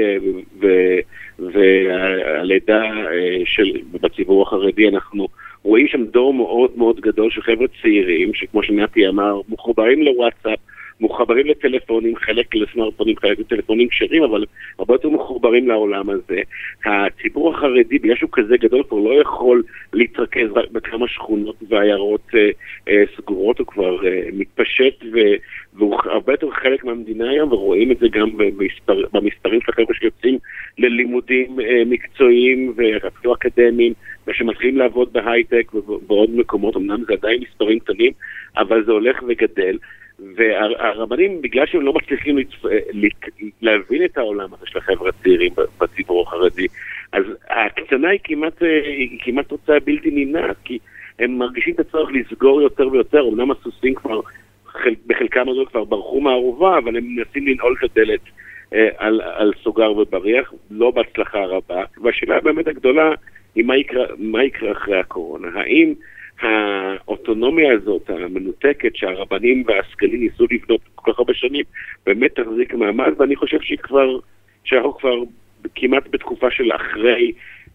Speaker 3: והלידה בציבור החרדי, אנחנו רואים שם דור מאוד מאוד גדול של חבר'ה צעירים, שכמו שנתי אמר, מחוברים לוואטסאפ, מחוברים לטלפונים, חלק לסמארטפונים, חלק לטלפונים כשרים, אבל הרבה יותר מחוברים לעולם הזה. הציבור החרדי, בגלל שהוא כזה גדול, כבר לא יכול להתרכז רק בכמה שכונות ועיירות סגורות, הוא כבר מתפשט, והוא הרבה יותר חלק מהמדינה היום, ורואים את זה גם במספרים של החבר'ה שיוצאים ללימודים מקצועיים ואפילו אקדמיים, ושמתחילים לעבוד בהייטק ובעוד מקומות. אמנם זה עדיין מספרים קטנים, אבל זה הולך וגדל. והרבנים, בגלל שהם לא מצליחים להבין את העולם הזה של החבר'ה הצעירים בציבור החרדי, אז ההקצנה היא כמעט תוצאה בלתי נמנעת, כי הם מרגישים את הצורך לסגור יותר ויותר. אמנם הסוסים כבר, בחלקם הזו כבר ברחו מהערובה, אבל הם מנסים לנעול את הדלת על סוגר ובריח, לא בהצלחה רבה. והשאלה באמת הגדולה היא מה יקרה אחרי הקורונה. האם האוטונומיה הזאת, המנותקת, שהרבנים והעסקנים ניסו לבנות כל כך הרבה שנים, באמת תחזיק מעמד, ואני חושב שאנחנו כבר כמעט בתקופה של אחרי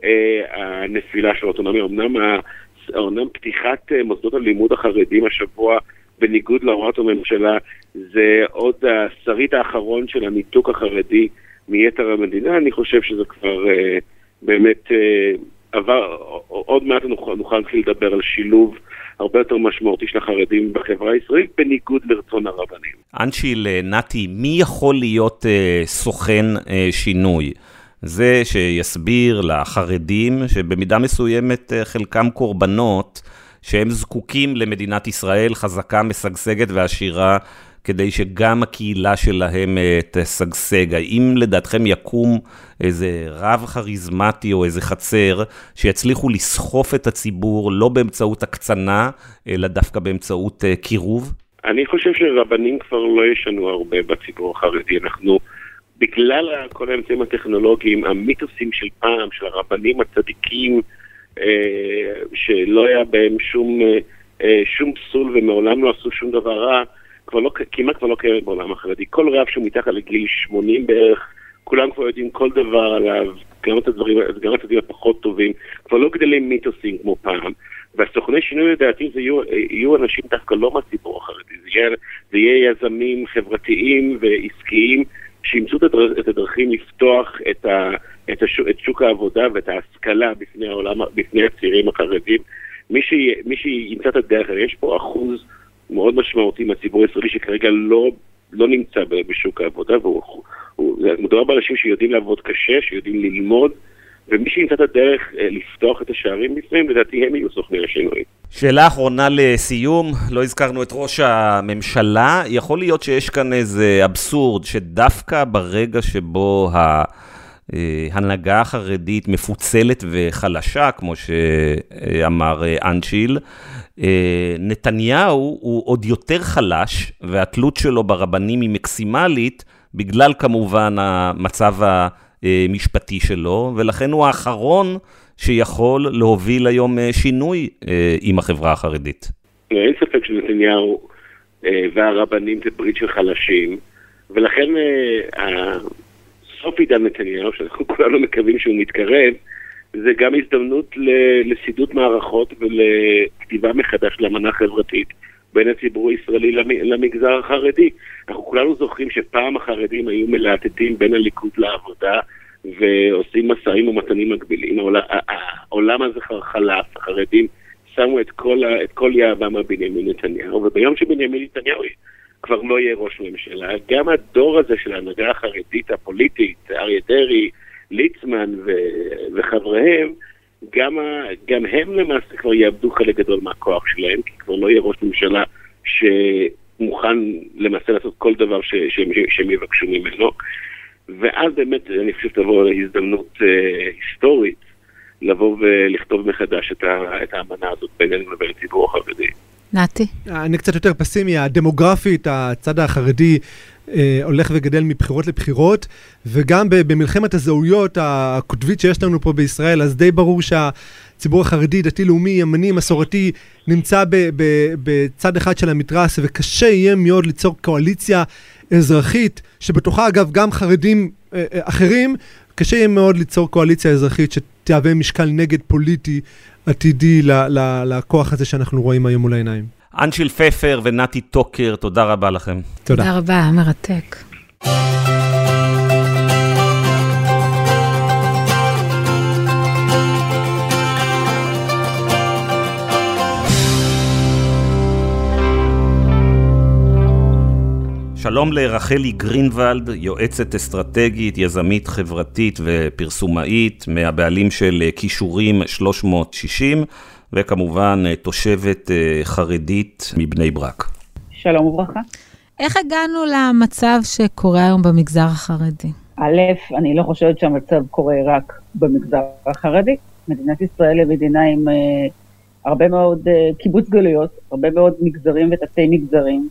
Speaker 3: הנפילה של האוטונומיה. אמנם פתיחת מוסדות הלימוד החרדים השבוע, בניגוד להוראות הממשלה, זה עוד השריד האחרון של הניתוק החרדי מיתר המדינה. אני חושב שזה כבר באמת עבר, עוד מעט נוכל לדבר על שילוב הרבה יותר משמעותי של החרדים בחברה הישראלית, בניגוד לרצון הרבנים.
Speaker 1: אנשיל, נתי, מי יכול להיות סוכן שינוי? זה שיסביר לחרדים שבמידה מסוימת חלקם קורבנות, שהם זקוקים למדינת ישראל חזקה, משגשגת ועשירה, כדי שגם הקהילה שלהם תשגשג. האם לדעתכם יקום איזה רב חריזמטי או איזה חצר שיצליחו לסחוף את הציבור לא באמצעות הקצנה, אלא דווקא באמצעות קירוב?
Speaker 3: אני חושב שרבנים כבר לא ישנו הרבה בציבור החרדי. אנחנו, בגלל כל האמצעים הטכנולוגיים, המיתוסים של פעם, של הרבנים הצדיקים, שלא היה בהם שום פסול ומעולם לא עשו שום דבר רע, כמעט כבר לא קיימת בעולם החרדי. כל רב שהוא מתחת לגיל 80 בערך, כולם כבר יודעים כל דבר עליו, גם את הדברים הפחות טובים, כבר לא גדלים מיתוסים כמו פעם. והסוכני שינוי לדעתי זה יהיו אנשים דווקא לא מהציבור החרדי, זה יהיה יזמים חברתיים ועסקיים שימצאו את הדרכים לפתוח את שוק העבודה ואת ההשכלה בפני הצעירים החרדים. מי שימצא את הדרך, יש פה אחוז מאוד משמעותי מהציבור הישראלי שכרגע לא נמצא בשוק העבודה, מדובר באנשים שיודעים לעבוד קשה, שיודעים ללמוד, ומי שימצא את הדרך לפתוח את השערים בפניהם, לדעתי הם יהיו סוכני השינוי.
Speaker 1: שאלה אחרונה לסיום, לא הזכרנו את ראש הממשלה, יכול להיות שיש כאן איזה אבסורד, שדווקא ברגע שבו ההנהגה החרדית מפוצלת וחלשה, כמו שאמר אנשיל, נתניהו הוא עוד יותר חלש, והתלות שלו ברבנים היא מקסימלית, בגלל כמובן המצב המשפטי שלו, ולכן הוא האחרון שיכול להוביל היום שינוי עם החברה החרדית.
Speaker 3: אין ספק שנתניהו והרבנים זה ברית של חלשים, ולכן סוף עידן נתניהו, שאנחנו כולנו מקווים שהוא מתקרב, זה גם הזדמנות לסידות מערכות ולכתיבה מחדש לאמנה חברתית בין הציבור הישראלי למגזר החרדי. אנחנו כולנו זוכרים שפעם החרדים היו מלהטטים בין הליכוד לעבודה ועושים מסעים ומתנים מקבילים. העולם הזה חלף, החרדים שמו את כל יהבם על בנימין נתניהו, וביום שבנימין נתניהו כבר לא יהיה ראש ממשלה, גם הדור הזה של ההנהגה החרדית הפוליטית, אריה דרעי, ליצמן וחבריהם, גם הם למעשה כבר יאבדו חלק גדול מהכוח שלהם, כי כבר לא יהיה ראש ממשלה שמוכן למעשה לעשות כל דבר שהם יבקשו ממנו. ואז באמת אני חושב תבוא להזדמנות היסטורית לבוא ולכתוב מחדש את האמנה הזאת בינינו לבין הציבור החרדי.
Speaker 2: נתי?
Speaker 6: אני קצת יותר פסימי, הדמוגרפית, הצד החרדי הולך וגדל מבחירות לבחירות, וגם במלחמת הזהויות הכותבית שיש לנו פה בישראל, אז די ברור שהציבור החרדי, דתי, לאומי, ימני, מסורתי, נמצא בצד אחד של המתרס, וקשה יהיה מאוד ליצור קואליציה אזרחית, שבתוכה אגב גם חרדים אחרים, קשה יהיה מאוד ליצור קואליציה אזרחית שתהווה משקל נגד פוליטי עתידי לכוח הזה שאנחנו רואים היום מול העיניים.
Speaker 1: אנשיל פפר ונתי טוקר, תודה רבה לכם.
Speaker 2: תודה רבה, מרתק.
Speaker 1: שלום לרחלי גרינוולד, יועצת אסטרטגית, יזמית חברתית ופרסומאית, מהבעלים של כישורים 360, וכמובן תושבת חרדית מבני ברק.
Speaker 7: שלום וברכה.
Speaker 2: איך הגענו למצב שקורה היום במגזר החרדי?
Speaker 7: א', אני לא חושבת שהמצב קורה רק במגזר החרדי. מדינת ישראל היא מדינה עם הרבה מאוד קיבוץ גלויות, הרבה מאוד מגזרים ותתי מגזרים,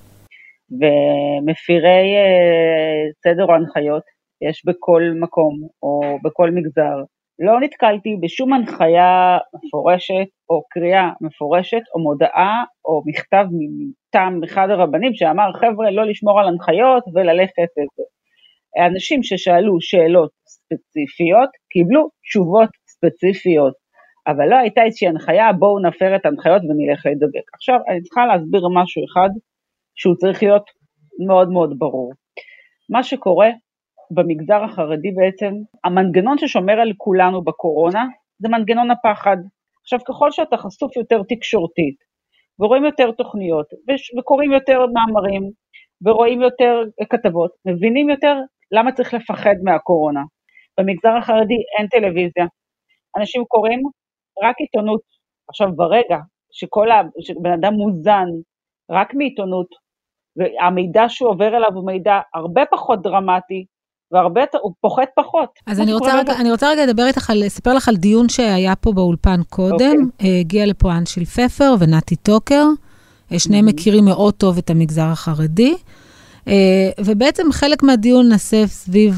Speaker 7: ומפירי סדר או הנחיות יש בכל מקום או בכל מגזר. לא נתקלתי בשום הנחיה מפורשת או קריאה מפורשת או מודעה או מכתב מטעם אחד הרבנים שאמר חבר'ה לא לשמור על הנחיות וללכת את זה. האנשים ששאלו שאלות ספציפיות קיבלו תשובות ספציפיות, אבל לא הייתה איזושהי הנחיה בואו נפר את ההנחיות ונלך לדבק. עכשיו אני צריכה להסביר משהו אחד שהוא צריך להיות מאוד מאוד ברור. מה שקורה במגזר החרדי בעצם, המנגנון ששומר על כולנו בקורונה, זה מנגנון הפחד. עכשיו ככל שאתה חשוף יותר תקשורתית, ורואים יותר תוכניות, וקוראים יותר מאמרים, ורואים יותר כתבות, מבינים יותר למה צריך לפחד מהקורונה. במגזר החרדי אין טלוויזיה, אנשים קוראים רק עיתונות. עכשיו ברגע שבן אדם מוזן רק מעיתונות, והמידע שהוא עובר אליו הוא מידע הרבה פחות דרמטי, הוא פוחד פחות.
Speaker 2: אז אני רוצה רגע לספר לך על דיון שהיה פה באולפן קודם, הגיע לפה אנשיל פפר ונתי טוקר, שניהם מכירים מאוד טוב את המגזר החרדי, ובעצם חלק מהדיון נסף סביב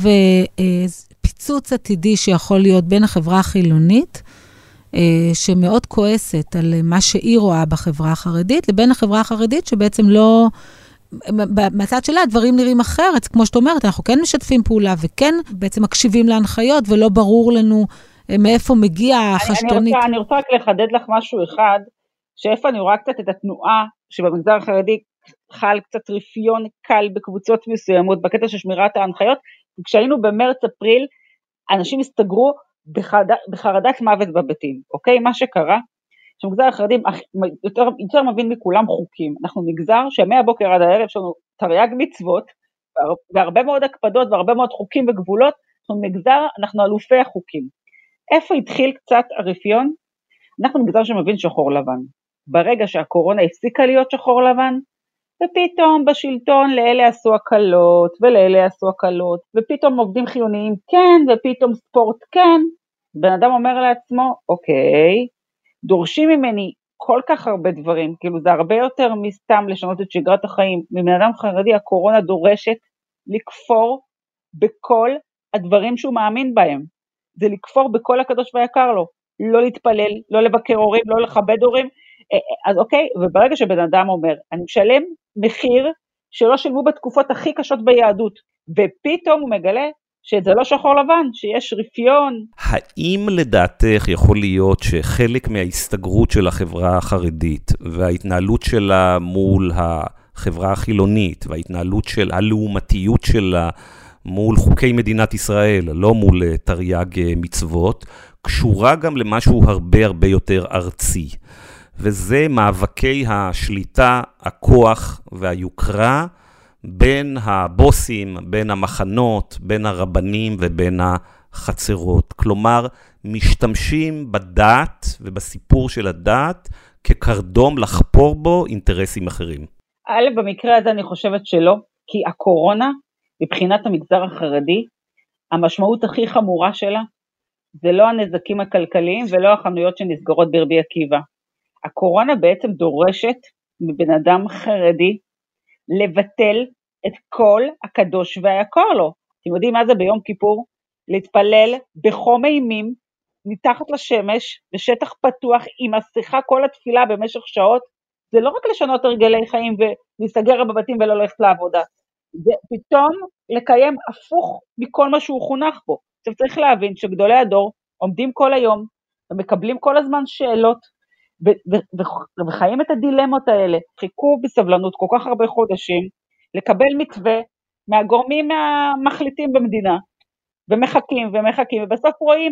Speaker 2: פיצוץ עתידי שיכול להיות בין החברה החילונית, שמאוד כועסת על מה שהיא רואה בחברה החרדית, לבין החברה החרדית שבעצם לא... מהצד שלה הדברים נראים אחרת, כמו שאת אומרת, אנחנו כן משתפים פעולה וכן בעצם מקשיבים להנחיות ולא ברור לנו מאיפה מגיע החשדונית.
Speaker 7: אני רוצה רק לחדד לך משהו אחד, שאיפה אני רואה קצת את התנועה שבמגזר החרדי חל קצת רפיון קל בקבוצות מסוימות בקטע של שמירת ההנחיות, כשהיינו במרץ-אפריל אנשים הסתגרו בחרדת מוות בביתים, אוקיי? מה שקרה שמגזר החרדים יותר מבין מכולם חוקים. אנחנו מגזר שמהבוקר עד הערב יש לנו תרי"ג מצוות, והרבה מאוד הקפדות והרבה מאוד חוקים וגבולות, אנחנו מגזר, אנחנו אלופי החוקים. איפה התחיל קצת הרפיון? אנחנו מגזר שמבין שחור לבן. ברגע שהקורונה הפסיקה להיות שחור לבן, ופתאום בשלטון לאלה עשו הקלות, ולאלה עשו הקלות, ופתאום עובדים חיוניים כן, ופתאום ספורט כן, בן אדם אומר לעצמו, אוקיי, דורשים ממני כל כך הרבה דברים, כאילו זה הרבה יותר מסתם לשנות את שגרת החיים, מבן אדם חרדי הקורונה דורשת לכפור בכל הדברים שהוא מאמין בהם, זה לכפור בכל הקדוש ויקר לו, לא להתפלל, לא לבקר הורים, לא לכבד הורים, אז אוקיי, וברגע שבן אדם אומר, אני משלם מחיר שלא שילמו בתקופות הכי קשות ביהדות, ופתאום הוא מגלה שזה לא שחור לבן, שיש רפיון.
Speaker 1: האם לדעתך יכול להיות שחלק מההסתגרות של החברה החרדית, וההתנהלות שלה מול החברה החילונית, וההתנהלות של הלאומתיות שלה מול חוקי מדינת ישראל, לא מול תרי"ג מצוות, קשורה גם למשהו הרבה יותר ארצי. וזה מאבקי השליטה, הכוח והיוקרה בין הבוסים, בין המחנות, בין הרבנים ובין החצרות. כלומר, משתמשים בדת ובסיפור של הדת כקרדום לחפור בו אינטרסים אחרים.
Speaker 7: במקרה הזה אני חושבת שלא, כי הקורונה, מבחינת המגזר החרדי, המשמעות הכי חמורה שלה, זה לא הנזקים הכלכליים ולא החנויות שנסגרות ברבי עקיבא. הקורונה בעצם דורשת מבן אדם חרדי לבטל את כל הקדוש והיקר לו. אתם יודעים מה זה ביום כיפור? להתפלל בחום אימים, מתחת לשמש, בשטח פתוח, עם מסכה כל התפילה במשך שעות, זה לא רק לשנות הרגלי חיים ולהיסגר בבתים ולא ללכת לעבודה, זה פתאום לקיים הפוך מכל מה שהוא חונך בו. עכשיו צריך להבין שגדולי הדור עומדים כל היום, ומקבלים כל הזמן שאלות, וחיים את הדילמות האלה, חיכו בסבלנות כל כך הרבה חודשים, לקבל מתווה מהגורמים המחליטים במדינה, ומחכים, ובסוף רואים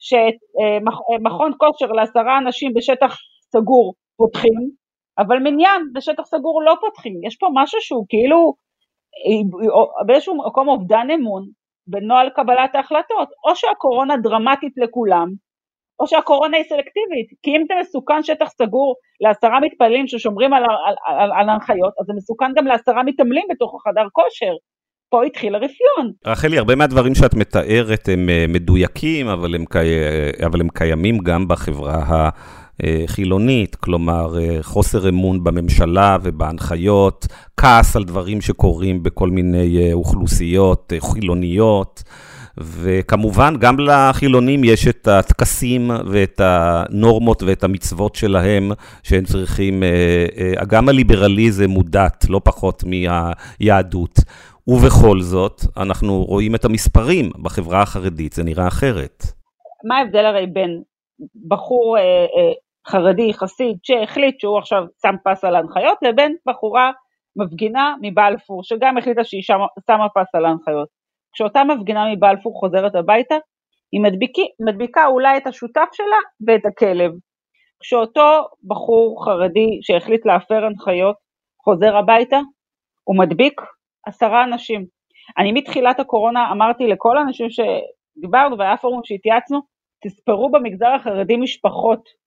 Speaker 7: שמכון כושר ל10 אנשים בשטח סגור פותחים, אבל מניין בשטח סגור לא פותחים. יש פה משהו שהוא כאילו, באיזשהו מקום אובדן אמון, בנוהל קבלת ההחלטות, או שהקורונה דרמטית לכולם, או שהקורונה היא סלקטיבית, כי אם זה מסוכן שטח סגור ל10 מתפללים ששומרים על ההנחיות, אז זה מסוכן גם ל10 מתעמלים בתוך החדר כושר. פה התחיל הרפיון.
Speaker 1: רחלי, הרבה מהדברים שאת מתארת הם מדויקים, אבל הם קיימים גם בחברה החילונית, כלומר חוסר אמון בממשלה ובהנחיות, כעס על דברים שקורים בכל מיני אוכלוסיות חילוניות, וכמובן גם לחילונים יש את הטקסים ואת הנורמות ואת המצוות שלהם שהם צריכים, גם הליברליזם מודעת לא פחות מהיהדות. ובכל זאת, אנחנו רואים את המספרים בחברה החרדית, זה נראה אחרת.
Speaker 7: מה ההבדל הרי בין בחור חרדי חסיד שהחליט שהוא עכשיו שם פס על ההנחיות, לבין בחורה מפגינה מבלפור, שגם החליטה שהיא שמה פס על ההנחיות. כשאותה מפגינה מבלפור חוזרת הביתה, היא מדביקה אולי את השותף שלה ואת הכלב. כשאותו בחור חרדי שהחליט להפר הנחיות חוזר הביתה, הוא מדביק 10 אנשים. אני מתחילת הקורונה אמרתי לכל האנשים שדיברנו והיה פורום שהתייעצנו, תספרו במגזר החרדי משפחות.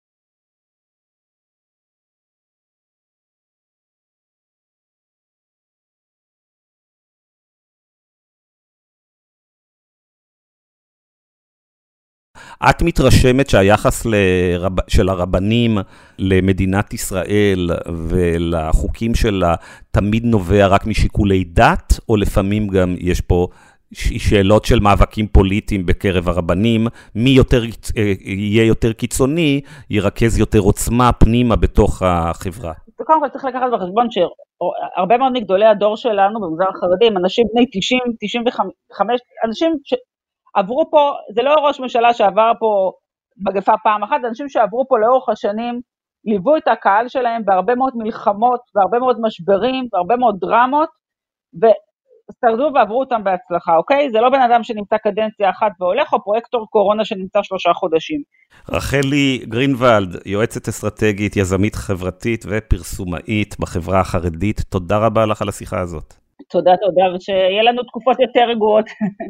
Speaker 1: את מתרשמת שהיחס של הרבנים למדינת ישראל ולחוקים שלה תמיד נובע רק משיקולי דת, או לפעמים גם יש פה שאלות של מאבקים פוליטיים בקרב הרבנים, מי יהיה יותר קיצוני, ירכז יותר עוצמה פנימה בתוך החברה?
Speaker 7: קודם כל צריך לקחת בחשבון שהרבה מאוד מגדולי הדור שלנו במגזר החרדי, אנשים בני 90, 95, אנשים עברו פה, זה לא ראש ממשלה שעבר פה מגפה פעם אחת, אנשים שעברו פה לאורך השנים, ליוו את הקהל שלהם בהרבה מאוד מלחמות, והרבה מאוד משברים, והרבה מאוד דרמות, ושרדו ועברו אותם בהצלחה, אוקיי? זה לא בן אדם שנמצא קדנציה אחת והולך, או פרויקטור קורונה שנמצא 3 חודשים.
Speaker 1: רחלי גרינוולד, יועצת אסטרטגית, יזמית חברתית ופרסומאית בחברה החרדית, תודה רבה לך על השיחה הזאת.
Speaker 7: תודה, ושיהיה לנו תקופות יותר רגועות.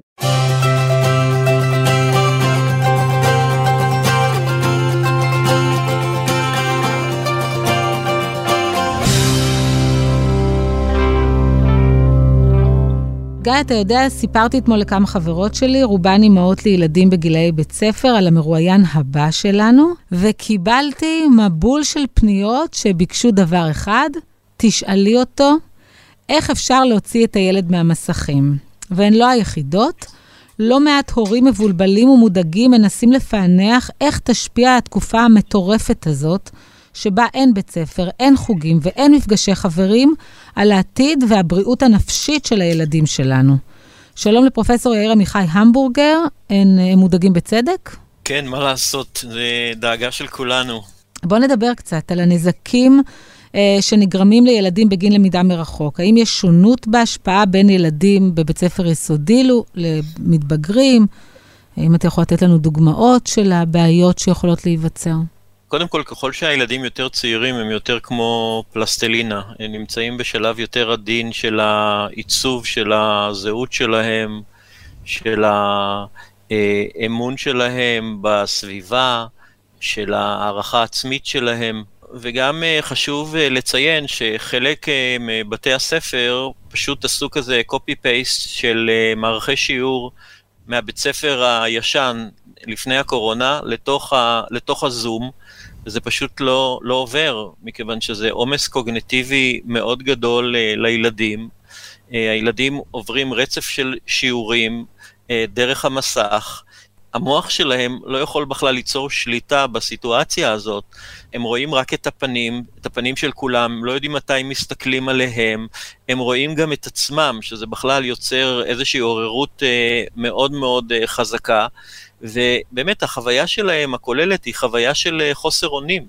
Speaker 2: גיא, אתה יודע, סיפרתי אתמול לכמה חברות שלי, רובן אימהות לילדים בגילאי בית ספר, על המרואיין הבא שלנו, וקיבלתי מבול של פניות שביקשו דבר אחד, תשאלי אותו, איך אפשר להוציא את הילד מהמסכים? והן לא היחידות, לא מעט הורים מבולבלים ומודאגים מנסים לפענח איך תשפיע התקופה המטורפת הזאת, שבה אין בית ספר, אין חוגים ואין מפגשי חברים, על העתיד והבריאות הנפשית של הילדים שלנו. שלום לפרופסור יאיר עמיחי המבורגר, הם מודאגים בצדק?
Speaker 8: כן, מה לעשות? זה דאגה של כולנו.
Speaker 2: בואו נדבר קצת על הנזקים שנגרמים לילדים בגין למידה מרחוק. האם יש שונות בהשפעה בין ילדים בבית ספר יסודי למתבגרים? האם אתה יכול לתת לנו דוגמאות של הבעיות שיכולות להיווצר?
Speaker 8: קודם כל, ככל שהילדים יותר צעירים, הם יותר כמו פלסטלינה. הם נמצאים בשלב יותר עדין של העיצוב, של הזהות שלהם, של האמון שלהם בסביבה, של הערכה עצמית שלהם. וגם חשוב לציין שחלק מבתי הספר פשוט עשו כזה copy-paste של מערכי שיעור מהבית ספר הישן לפני הקורונה לתוך הזום, וזה פשוט לא עובר, מכיוון שזה עומס קוגניטיבי מאוד גדול לילדים. הילדים עוברים רצף של שיעורים דרך המסך, המוח שלהם לא יכול בכלל ליצור שליטה בסיטואציה הזאת. הם רואים רק את הפנים של כולם, לא יודעים מתי מסתכלים עליהם, הם רואים גם את עצמם, שזה בכלל יוצר איזושהי עוררות מאוד מאוד חזקה, ובאמת החוויה שלהם הכוללת היא חוויה של חוסר אונים,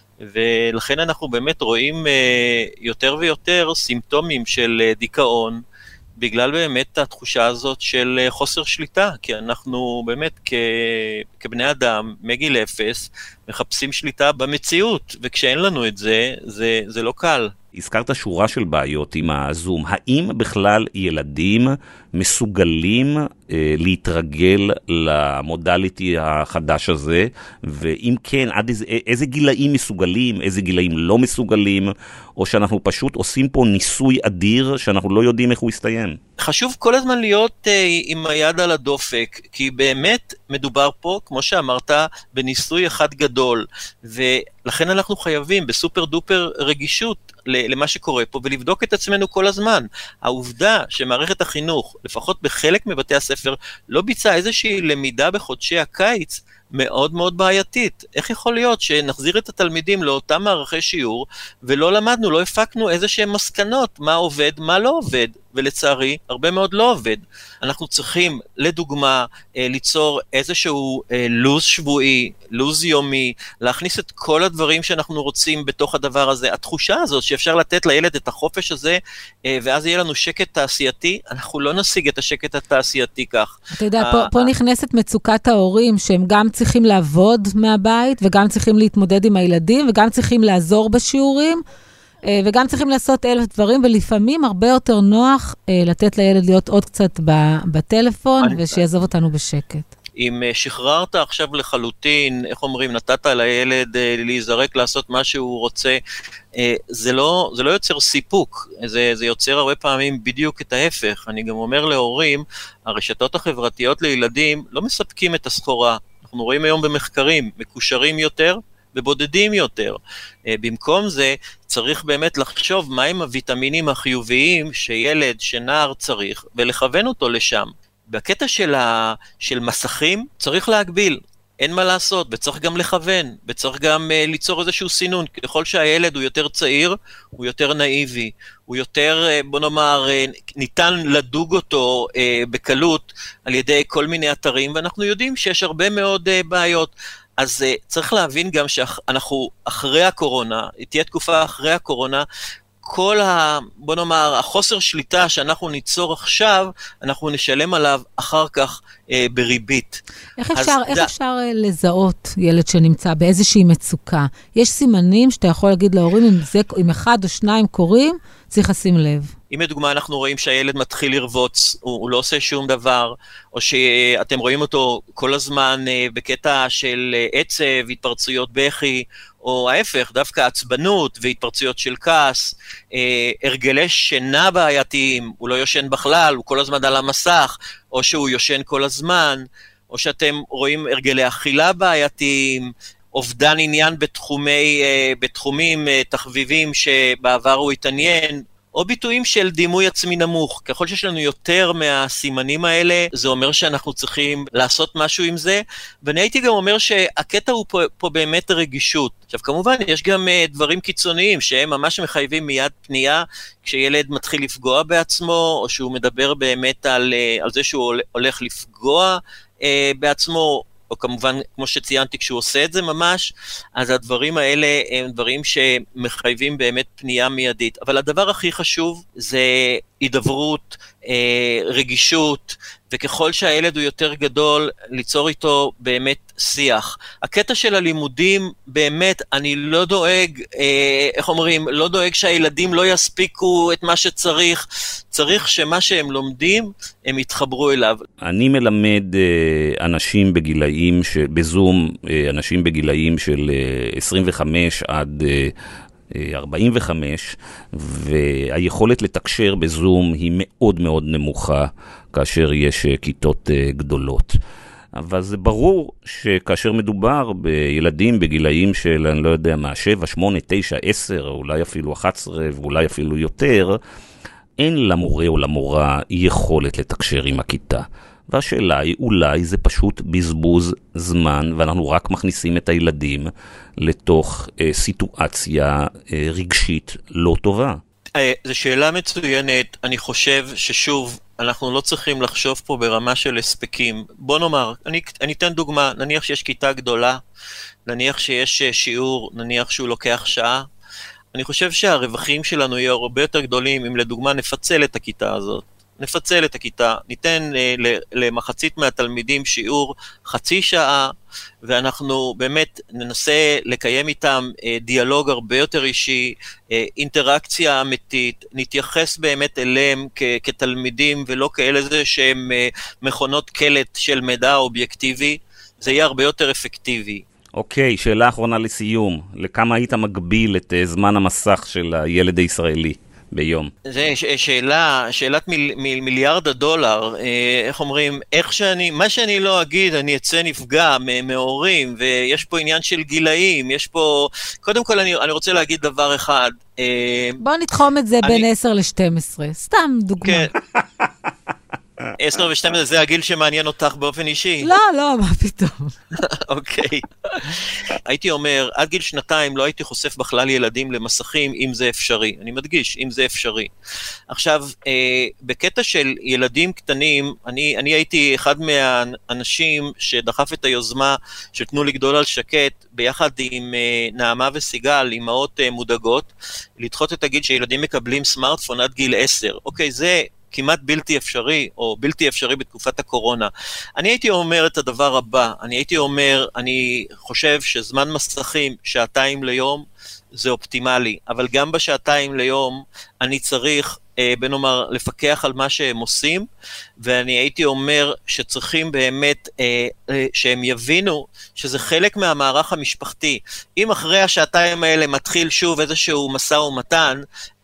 Speaker 8: ולכן אנחנו באמת רואים יותר ויותר סימפטומים של דיכאון, בגלל באמת התחושה הזאת של חוסר שליטה, כי אנחנו באמת כבני אדם, מגיל אפס, מחפשים שליטה במציאות, וכשאין לנו את זה, זה לא קל.
Speaker 1: הזכרת שורה של בעיות עם הזום. האם בכלל ילדים מסוגלים להתרגל למודליטי החדש הזה? ואם כן, עד איזה גילאים מסוגלים, איזה גילאים לא מסוגלים, או שאנחנו פשוט עושים פה ניסוי אדיר שאנחנו לא יודעים איך הוא יסתיים?
Speaker 8: חשוב כל הזמן להיות עם היד על הדופק, כי באמת מדובר פה, כמו שאמרת, בניסוי אחד גדול, ולכן אנחנו חייבים בסופר דופר רגישות למה שקורה פה, ולבדוק את עצמנו כל הזמן. העובדה שמערכת החינוך, לפחות בחלק מבתי הספר, לא ביצעה איזושהי למידה בחודשי הקיץ, מאוד מאוד בעייתית. איך יכול להיות שנחזיר את התלמידים לאותם מערכי שיעור, ולא למדנו, לא הפקנו איזשהם מסקנות, מה עובד, מה לא עובד, ולצערי, הרבה מאוד לא עובד. אנחנו צריכים, לדוגמה, ליצור איזשהו לוז שבועי, לוז יומי, להכניס את כל הדברים שאנחנו רוצים בתוך הדבר הזה. התחושה הזאת שאפשר לתת לילד את החופש הזה, ואז יהיה לנו שקט תעשייתי, אנחנו לא נשיג את השקט התעשייתי כך.
Speaker 2: אתה יודע, פה נכנסת מצוקת ההורים, שהם גם צריכים לעבוד מהבית, וגם צריכים להתמודד עם הילדים, וגם צריכים לעזור בשיעורים, וגם צריכים לעשות 1000 דברים, ולפעמים הרבה יותר נוח לתת לילד להיות עוד קצת בטלפון, ושיעזוב אותנו בשקט.
Speaker 8: אם שחררת עכשיו לחלוטין, איך אומרים, נתת לילד להיזרק לעשות מה שהוא רוצה, זה לא יוצר סיפוק, זה יוצר הרבה פעמים בדיוק את ההפך. אני גם אומר להורים, הרשתות החברתיות לילדים לא מספקים את הסחורה. אנחנו רואים היום במחקרים, מקושרים יותר, ובודדים יותר. במקום זה, צריך באמת לחשוב מהם הוויטמינים החיוביים שילד, שנער צריך, ולכוון אותו לשם. בקטע של מסכים, צריך להגביל. אין מה לעשות, וצריך גם לכוון, וצריך גם ליצור איזשהו סינון. ככל שהילד הוא יותר צעיר, הוא יותר נאיבי, הוא יותר, בוא נאמר, ניתן לדוג אותו בקלות על ידי כל מיני אתרים, ואנחנו יודעים שיש הרבה מאוד בעיות. אז צריך להבין גם שאנחנו אחרי הקורונה, תהיה תקופה אחרי הקורונה, כל בוא נאמר, החוסר שליטה שאנחנו ניצור עכשיו, אנחנו נשלם עליו אחר כך בריבית.
Speaker 2: איך אפשר לזהות ילד שנמצא באיזושהי מצוקה? יש סימנים שאתה יכול להגיד להורים, אם אחד או שניים קוראים, צריך לשים לב.
Speaker 8: אם לדוגמה אנחנו רואים שהילד מתחיל לרבוץ, הוא לא עושה שום דבר, או שאתם רואים אותו כל הזמן בקטע של עצב, התפרצויות בכי, או ההפך, דווקא עצבנות והתפרצויות של כעס, הרגלי שינה בעייתיים, הוא לא יושן בכלל, הוא כל הזמן על המסך, או שהוא יושן כל הזמן, או שאתם רואים הרגלי אכילה בעייתיים, אובדן עניין בתחומים, תחביבים שבעבר הוא התעניין, או ביטויים של דימוי עצמי נמוך. ככל שיש לנו יותר מהסימנים האלה, זה אומר שאנחנו צריכים לעשות משהו עם זה, ואני הייתי גם אומר שהקטע הוא פה באמת רגישות. עכשיו כמובן יש גם דברים קיצוניים שהם ממש מחייבים מיד פנייה, כשילד מתחיל לפגוע בעצמו, או שהוא מדבר באמת על זה שהוא הולך לפגוע בעצמו, או כמובן, כמו שציינתי, כשהוא עושה את זה ממש, אז הדברים האלה הם דברים שמחייבים באמת פנייה מיידית. אבל הדבר הכי חשוב זה הידברות, רגישות, וככל שהילד הוא יותר גדול, ליצור איתו באמת שיח. הקטע של הלימודים, באמת, אני לא דואג, איך אומרים, לא דואג שהילדים לא יספיקו את מה שצריך, צריך שמה שהם לומדים, הם יתחברו אליו.
Speaker 1: אני מלמד אנשים בגילאים, בזום, אנשים בגילאים של 25 עד 45, והיכולת לתקשר בזום היא מאוד מאוד נמוכה, כאשר יש כיתות גדולות. אבל זה ברור שכאשר מדובר בילדים בגילאים של, אני לא יודע מה, 7, 8, 9, 10, אולי אפילו 11 ואולי אפילו יותר, אין למורה או למורה יכולת לתקשר עם הכיתה. והשאלה היא, אולי זה פשוט בזבוז זמן, ואנחנו רק מכניסים את הילדים לתוך סיטואציה רגשית לא טובה.
Speaker 8: זו שאלה מצוינת. אני חושב ששוב, אנחנו לא צריכים לחשוב פה ברמה של הספקים. בוא נאמר, אני אתן דוגמה, נניח שיש כיתה גדולה, נניח שיש שיעור, נניח שהוא לוקח שעה, אני חושב שהרווחים שלנו יהיו הרבה יותר גדולים אם לדוגמה נפצל את הכיתה הזאת. נפצל את הכיתה, ניתן למחצית מהתלמידים שיעור חצי שעה, ואנחנו באמת ננסה לקיים איתם דיאלוג הרבה יותר אישי, אינטראקציה אמיתית, נתייחס באמת אליהם כתלמידים, ולא כאלה זה שהם מכונות קלט של מידע אובייקטיבי, זה יהיה הרבה יותר אפקטיבי.
Speaker 1: אוקיי, שאלה אחרונה לסיום, לכמה היית מגביל את זמן המסך של הילד הישראלי ביום?
Speaker 8: זה שאלת מיליארד הדולר, איך אומרים, מה שאני לא אגיד, אני אצא נפגע מהורים, ויש פה עניין של גילאים, יש פה, קודם כל אני רוצה להגיד דבר אחד.
Speaker 2: בוא נתחום את זה בין 10 ל-12, סתם דוגמה. כן.
Speaker 8: 10 ו-12 זה הגיל שמעניין אותך באופן אישי?
Speaker 2: לא, מה פתאום.
Speaker 8: אוקיי. הייתי אומר, עד גיל 2 לא הייתי חושף בכלל ילדים למסכים, אם זה אפשרי. אני מדגיש, אם זה אפשרי. עכשיו, בקטע של ילדים קטנים, אני הייתי אחד מהאנשים שדחף את היוזמה של תנו לגדול על שקט, ביחד עם נעמה וסיגל, אמהות מודאגות, לדחות את הגיל שילדים מקבלים סמארטפון עד גיל 10. אוקיי, זה כמעט בלתי אפשרי, או בלתי אפשרי בתקופת הקורונה. אני הייתי אומר את הדבר הבא, אני חושב שזמן מסכים 2 ליום, זה אופטימלי, אבל גם בשעתיים ליום אני צריך, בנאמר, לפקח על מה שהם עושים, ואני הייתי אומר שצריכים באמת שהם יבינו שזה חלק מהמערך המשפחתי. אם אחרי השעתיים האלה מתחיל שוב איזשהו מסע ומתן,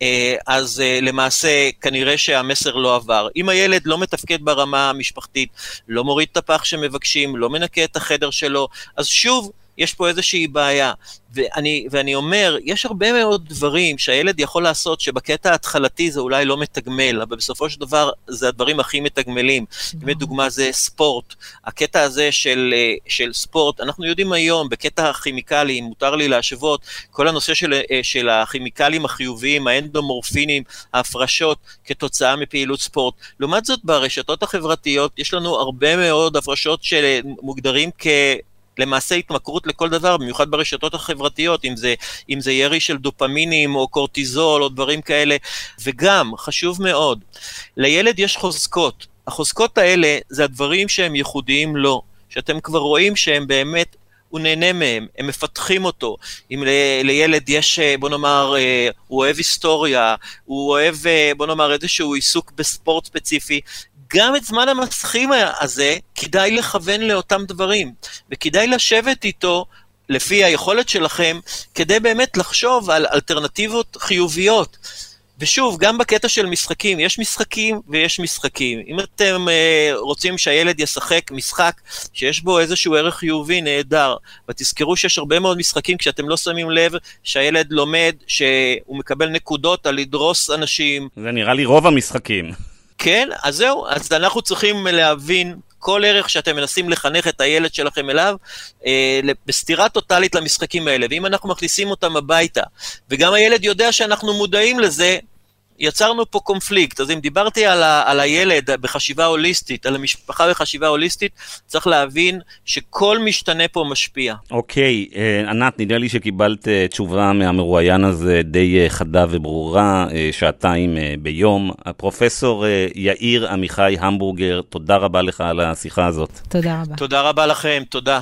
Speaker 8: אז למעשה כנראה שהמסר לא עבר. אם הילד לא מתפקד ברמה המשפחתית, לא מוריד את הפח שמבקשים, לא מנקה את החדר שלו, אז שוב, יש פה איזושהי בעיה, ואני אומר, יש הרבה מאוד דברים שהילד יכול לעשות, שבקטע ההתחלתי זה אולי לא מתגמל, אבל בסופו של דבר זה הדברים הכי מתגמלים. לדוגמה זה ספורט, הקטע הזה של ספורט, אנחנו יודעים היום, בקטע הכימיקלי, מותר לי להשוות, כל הנושא של הכימיקלים החיוביים, האנדומורפינים, ההפרשות כתוצאה מפעילות ספורט. לעומת זאת, ברשתות החברתיות, יש לנו הרבה מאוד הפרשות שמוגדרים למעשה התמכרות לכל דבר, במיוחד ברשתות החברתיות, אם זה ירי של דופמינים או קורטיזול או דברים כאלה, וגם, חשוב מאוד, לילד יש חוזקות. החוזקות האלה זה הדברים שהם ייחודיים לו, שאתם כבר רואים שהם באמת, הוא נהנה מהם, הם מפתחים אותו. אם לילד יש, בוא נאמר, הוא אוהב היסטוריה, הוא אוהב, בוא נאמר, איזשהו עיסוק בספורט ספציפי, גם את זמן המסכים הזה כדאי לכוון לאותם דברים, וכדאי לשבת איתו לפי היכולת שלכם, כדי באמת לחשוב על אלטרנטיבות חיוביות. ושוב, גם בקטע של משחקים, יש משחקים ויש משחקים. אם אתם רוצים שהילד ישחק משחק שיש בו איזשהו ערך חיובי נהדר, ותזכרו שיש הרבה מאוד משחקים כשאתם לא שמים לב שהילד לומד, שהוא מקבל נקודות על לדרוס אנשים.
Speaker 1: זה נראה לי רוב המשחקים.
Speaker 8: כן, אז זהו, אז אנחנו צריכים להבין כל ערך שאתם מנסים לחנך את הילד שלכם אליו, בסתירה טוטלית למשחקים האלה, ואם אנחנו מכניסים אותם הביתה, וגם הילד יודע שאנחנו מודעים לזה, יצרנו פה קונפליקט. אז אם דיברתי על הילד בחשיבה הוליסטית, על המשפחה בחשיבה הוליסטית, צריך להבין שכל משתנה פה משפיע.
Speaker 1: אוקיי, ענת, נראה לי שקיבלת תשובה מהמרואיין הזה די חדה וברורה, 2 ביום. הפרופסור יאיר עמיחי המבורגר, תודה רבה לך על השיחה הזאת.
Speaker 2: תודה רבה.
Speaker 8: תודה רבה לכם, תודה.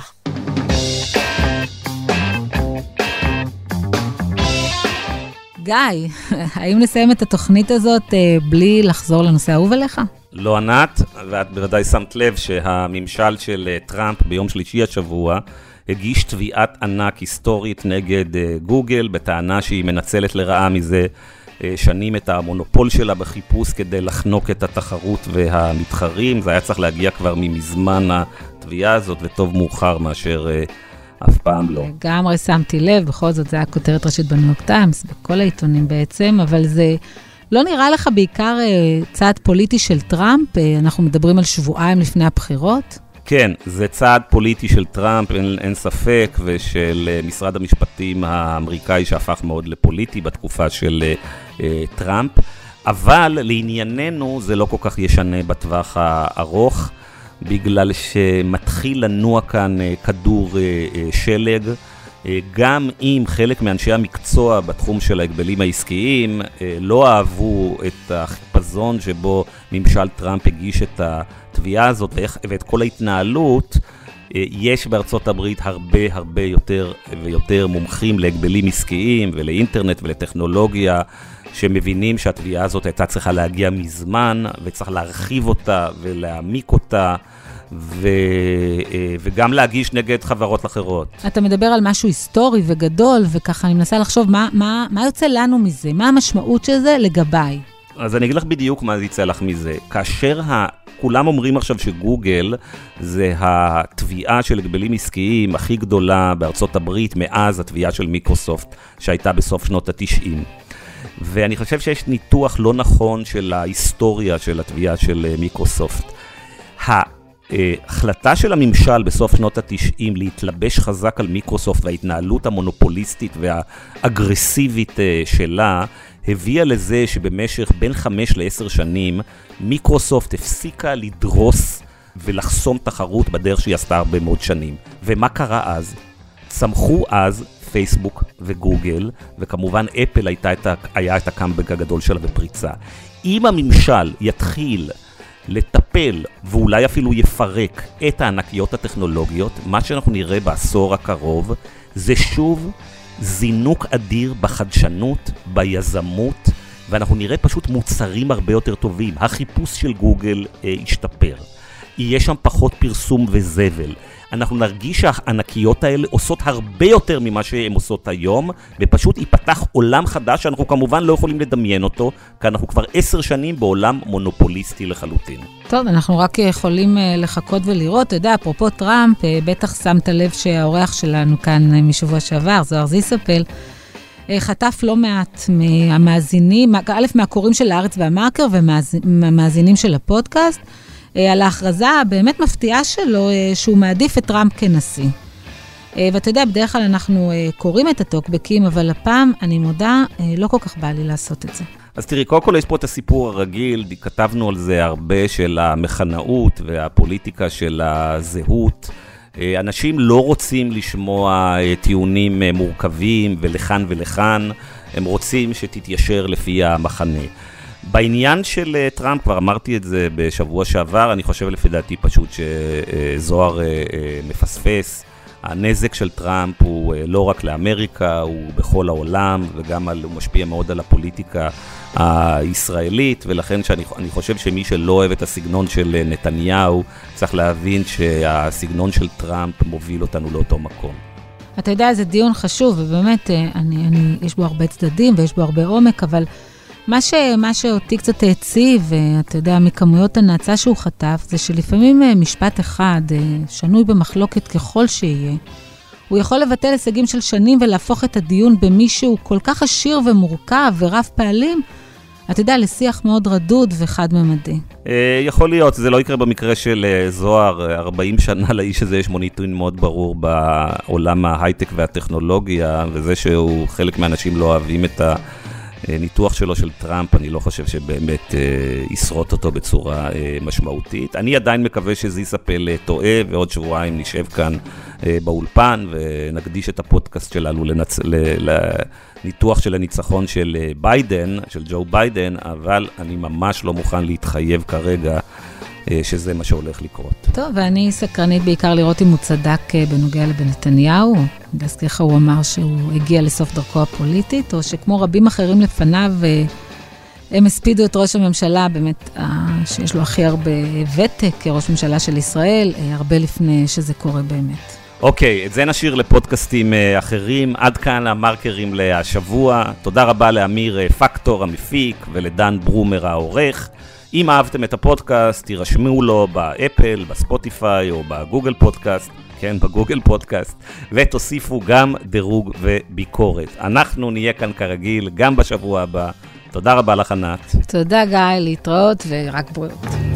Speaker 2: גיא, האם נסיים את התוכנית הזאת בלי לחזור לנושא האהוב עליך?
Speaker 1: לא, ענת, ואת בוודאי שמת לב שהממשל של טראמפ ביום שלישי השבוע הגיש תביעת ענק היסטורית נגד גוגל, בטענה שהיא מנצלת לרעה מזה שנים את המונופול שלה בחיפוש כדי לחנוק את התחרות והמתחרים. זה היה צריך להגיע כבר ממזמן התביעה הזאת, וטוב מאוחר מאשר אף פעם לא.
Speaker 2: לגמרי שמתי לב, בכל זאת זה היה כותרת ראשית בניו יורק טיימס, בכל העיתונים בעצם, אבל זה לא נראה לך בעיקר צעד פוליטי של טראמפ? אנחנו מדברים על שבועיים לפני הבחירות?
Speaker 1: כן, זה צעד פוליטי של טראמפ, אין ספק, ושל משרד המשפטים האמריקאי שהפך מאוד לפוליטי בתקופה של טראמפ, אבל לענייננו זה לא כל כך ישנה בטווח הארוך, בגלל שמתחיל לנוע כאן כדור שלג, גם אם חלק מאנשי המקצוע בתחום של ההגבלים העסקיים לא אהבו את החיפזון שבו ממשל טראמפ הגיש את התביעה הזאת ואת כל ההתנהלות, יש בארצות הברית הרבה יותר ויותר מומחים להגבלים עסקיים ולאינטרנט ולטכנולוגיה, שמבינים שהתביעה הזאת הייתה צריכה להגיע מזמן, וצריך להרחיב אותה ולהעמיק אותה, וגם להגיש נגד חברות אחרות.
Speaker 2: אתה מדבר על משהו היסטורי וגדול, וככה אני מנסה לחשוב מה יוצא לנו מזה, מה המשמעות של זה לגביי.
Speaker 1: אז אני אגיד לך בדיוק מה יצא לך מזה. כאשר כולם אומרים עכשיו שגוגל זה התביעה של הגבלים עסקיים הכי גדולה בארצות הברית, מאז התביעה של מיקרוסופט שהייתה בסוף שנות ה-90. ואני חושב שיש ניתוח לא נכון של ההיסטוריה של התביעה של מיקרוסופט. ההחלטה של הממשל בסוף שנות ה-90 להתלבש חזק על מיקרוסופט וההתנהלות המונופוליסטית והאגרסיבית שלה, הביאה לזה שבמשך בין 5 ל-10 שנים, מיקרוסופט הפסיקה לדרוס ולחסום תחרות בדרך שהיא עשתה הרבה מאוד שנים. ומה קרה אז? צמחו אז פייסבוק וגוגל, וכמובן אפל היה את הקאמבק הגדול שלה בפריצה. אם הממשל יתחיל לטפל, ואולי אפילו יפרק את הענקיות הטכנולוגיות, מה שאנחנו נראה בעשור הקרוב, זה שוב זינוק אדיר בחדשנות, ביזמות, ואנחנו נראה פשוט מוצרים הרבה יותר טובים. החיפוש של גוגל ישתפר. יהיה שם פחות פרסום וזבל. אנחנו נרגיש שהענקיות האלה עושות הרבה יותר ממה שהן עושות היום, ופשוט ייפתח עולם חדש שאנחנו כמובן לא יכולים לדמיין אותו, כי אנחנו כבר 10 שנים בעולם מונופוליסטי לחלוטין.
Speaker 2: טוב, אנחנו רק יכולים לחכות ולראות. אתה יודע, אפרופו טראמפ, בטח שמת לב שהאורח שלנו כאן משבוע שעבר, זוהר זיסאפל, חטף לא מעט מהמאזינים, א' מהקוראים של הארץ והמרקר ומהמאזינים של הפודקאסט, על ההכרזה הבאמת מפתיעה שלו, שהוא מעדיף את טראמפ כנשיא. ואתה יודע, בדרך כלל אנחנו קוראים את הטוקבקים, אבל הפעם, אני מודה, לא כל כך בא לי לעשות את זה.
Speaker 1: אז תראי, קודם כל יש פה את הסיפור הרגיל, כתבנו על זה הרבה של המחנאות והפוליטיקה של הזהות. אנשים לא רוצים לשמוע טיעונים מורכבים ולכאן ולכאן, הם רוצים שתתיישר לפי המחנה. בעניין של טראמפ, כבר אמרתי את זה בשבוע שעבר, אני חושב לפי דעתי פשוט שזוהר מפספס. הנזק של טראמפ הוא לא רק לאמריקה, הוא בכל העולם, וגם הוא משפיע מאוד על הפוליטיקה הישראלית, ולכן אני חושב שמי שלא אוהב את הסגנון של נתניהו, צריך להבין שהסגנון של טראמפ מוביל אותנו לאותו מקום.
Speaker 2: אתה יודע, זה דיון חשוב, ובאמת יש בו הרבה צדדים ויש בו הרבה עומק, אבל מה שאותי קצת הציב, אתה יודע, מכמויות הנאצה שהוא חטף, זה שלפעמים משפט אחד, שנוי במחלוקת ככל שיהיה, הוא יכול לבטל הישגים של שנים ולהפוך את הדיון במישהו כל כך עשיר ומורכב ורב פעלים, אתה יודע, לשיח מאוד רדוד וחד-ממדי.
Speaker 1: יכול להיות, זה לא יקרה במקרה של זוהר, 40 שנה לאיש הזה יש מוניטין מאוד ברור בעולם ההייטק והטכנולוגיה, וזה שהוא חלק מהאנשים לא אוהבים את הניתוח שלו של טראמפ, אני לא חושב שבאמת ישרוט אותו בצורה משמעותית. אני עדיין מקווה שזה יספל טועה, ועוד שבועיים נשב כאן באולפן, ונקדיש את הפודקאסט שלנו לניתוח של הניצחון של ביידן, של ג'ו ביידן, אבל אני ממש לא מוכן להתחייב כרגע שזה מה שהולך לקרות.
Speaker 2: טוב, ואני סקרנית בעיקר לראות אם הוא צדק בנוגע לבנתניהו. להזכירך הוא אמר שהוא הגיע לסוף דרכו הפוליטית, או שכמו רבים אחרים לפניו, הם הספידו את ראש הממשלה, באמת, שיש לו הכי הרבה ותק כראש ממשלה של ישראל, הרבה לפני שזה קורה באמת.
Speaker 1: אוקיי, את זה נשאיר לפודקאסטים אחרים. עד כאן המרקרים להשבוע. תודה רבה לאמיר פקטור המפיק ולדן ברומר העורך. אם אהבתם את הפודקאסט, תירשמו לו באפל, בספוטיפיי או בגוגל פודקאסט, כן, בגוגל פודקאסט, ותוסיפו גם דירוג וביקורת. אנחנו נהיה כאן כרגיל גם בשבוע הבא. תודה רבה לך, ענת.
Speaker 2: תודה, גיא, להתראות ורק בריאות.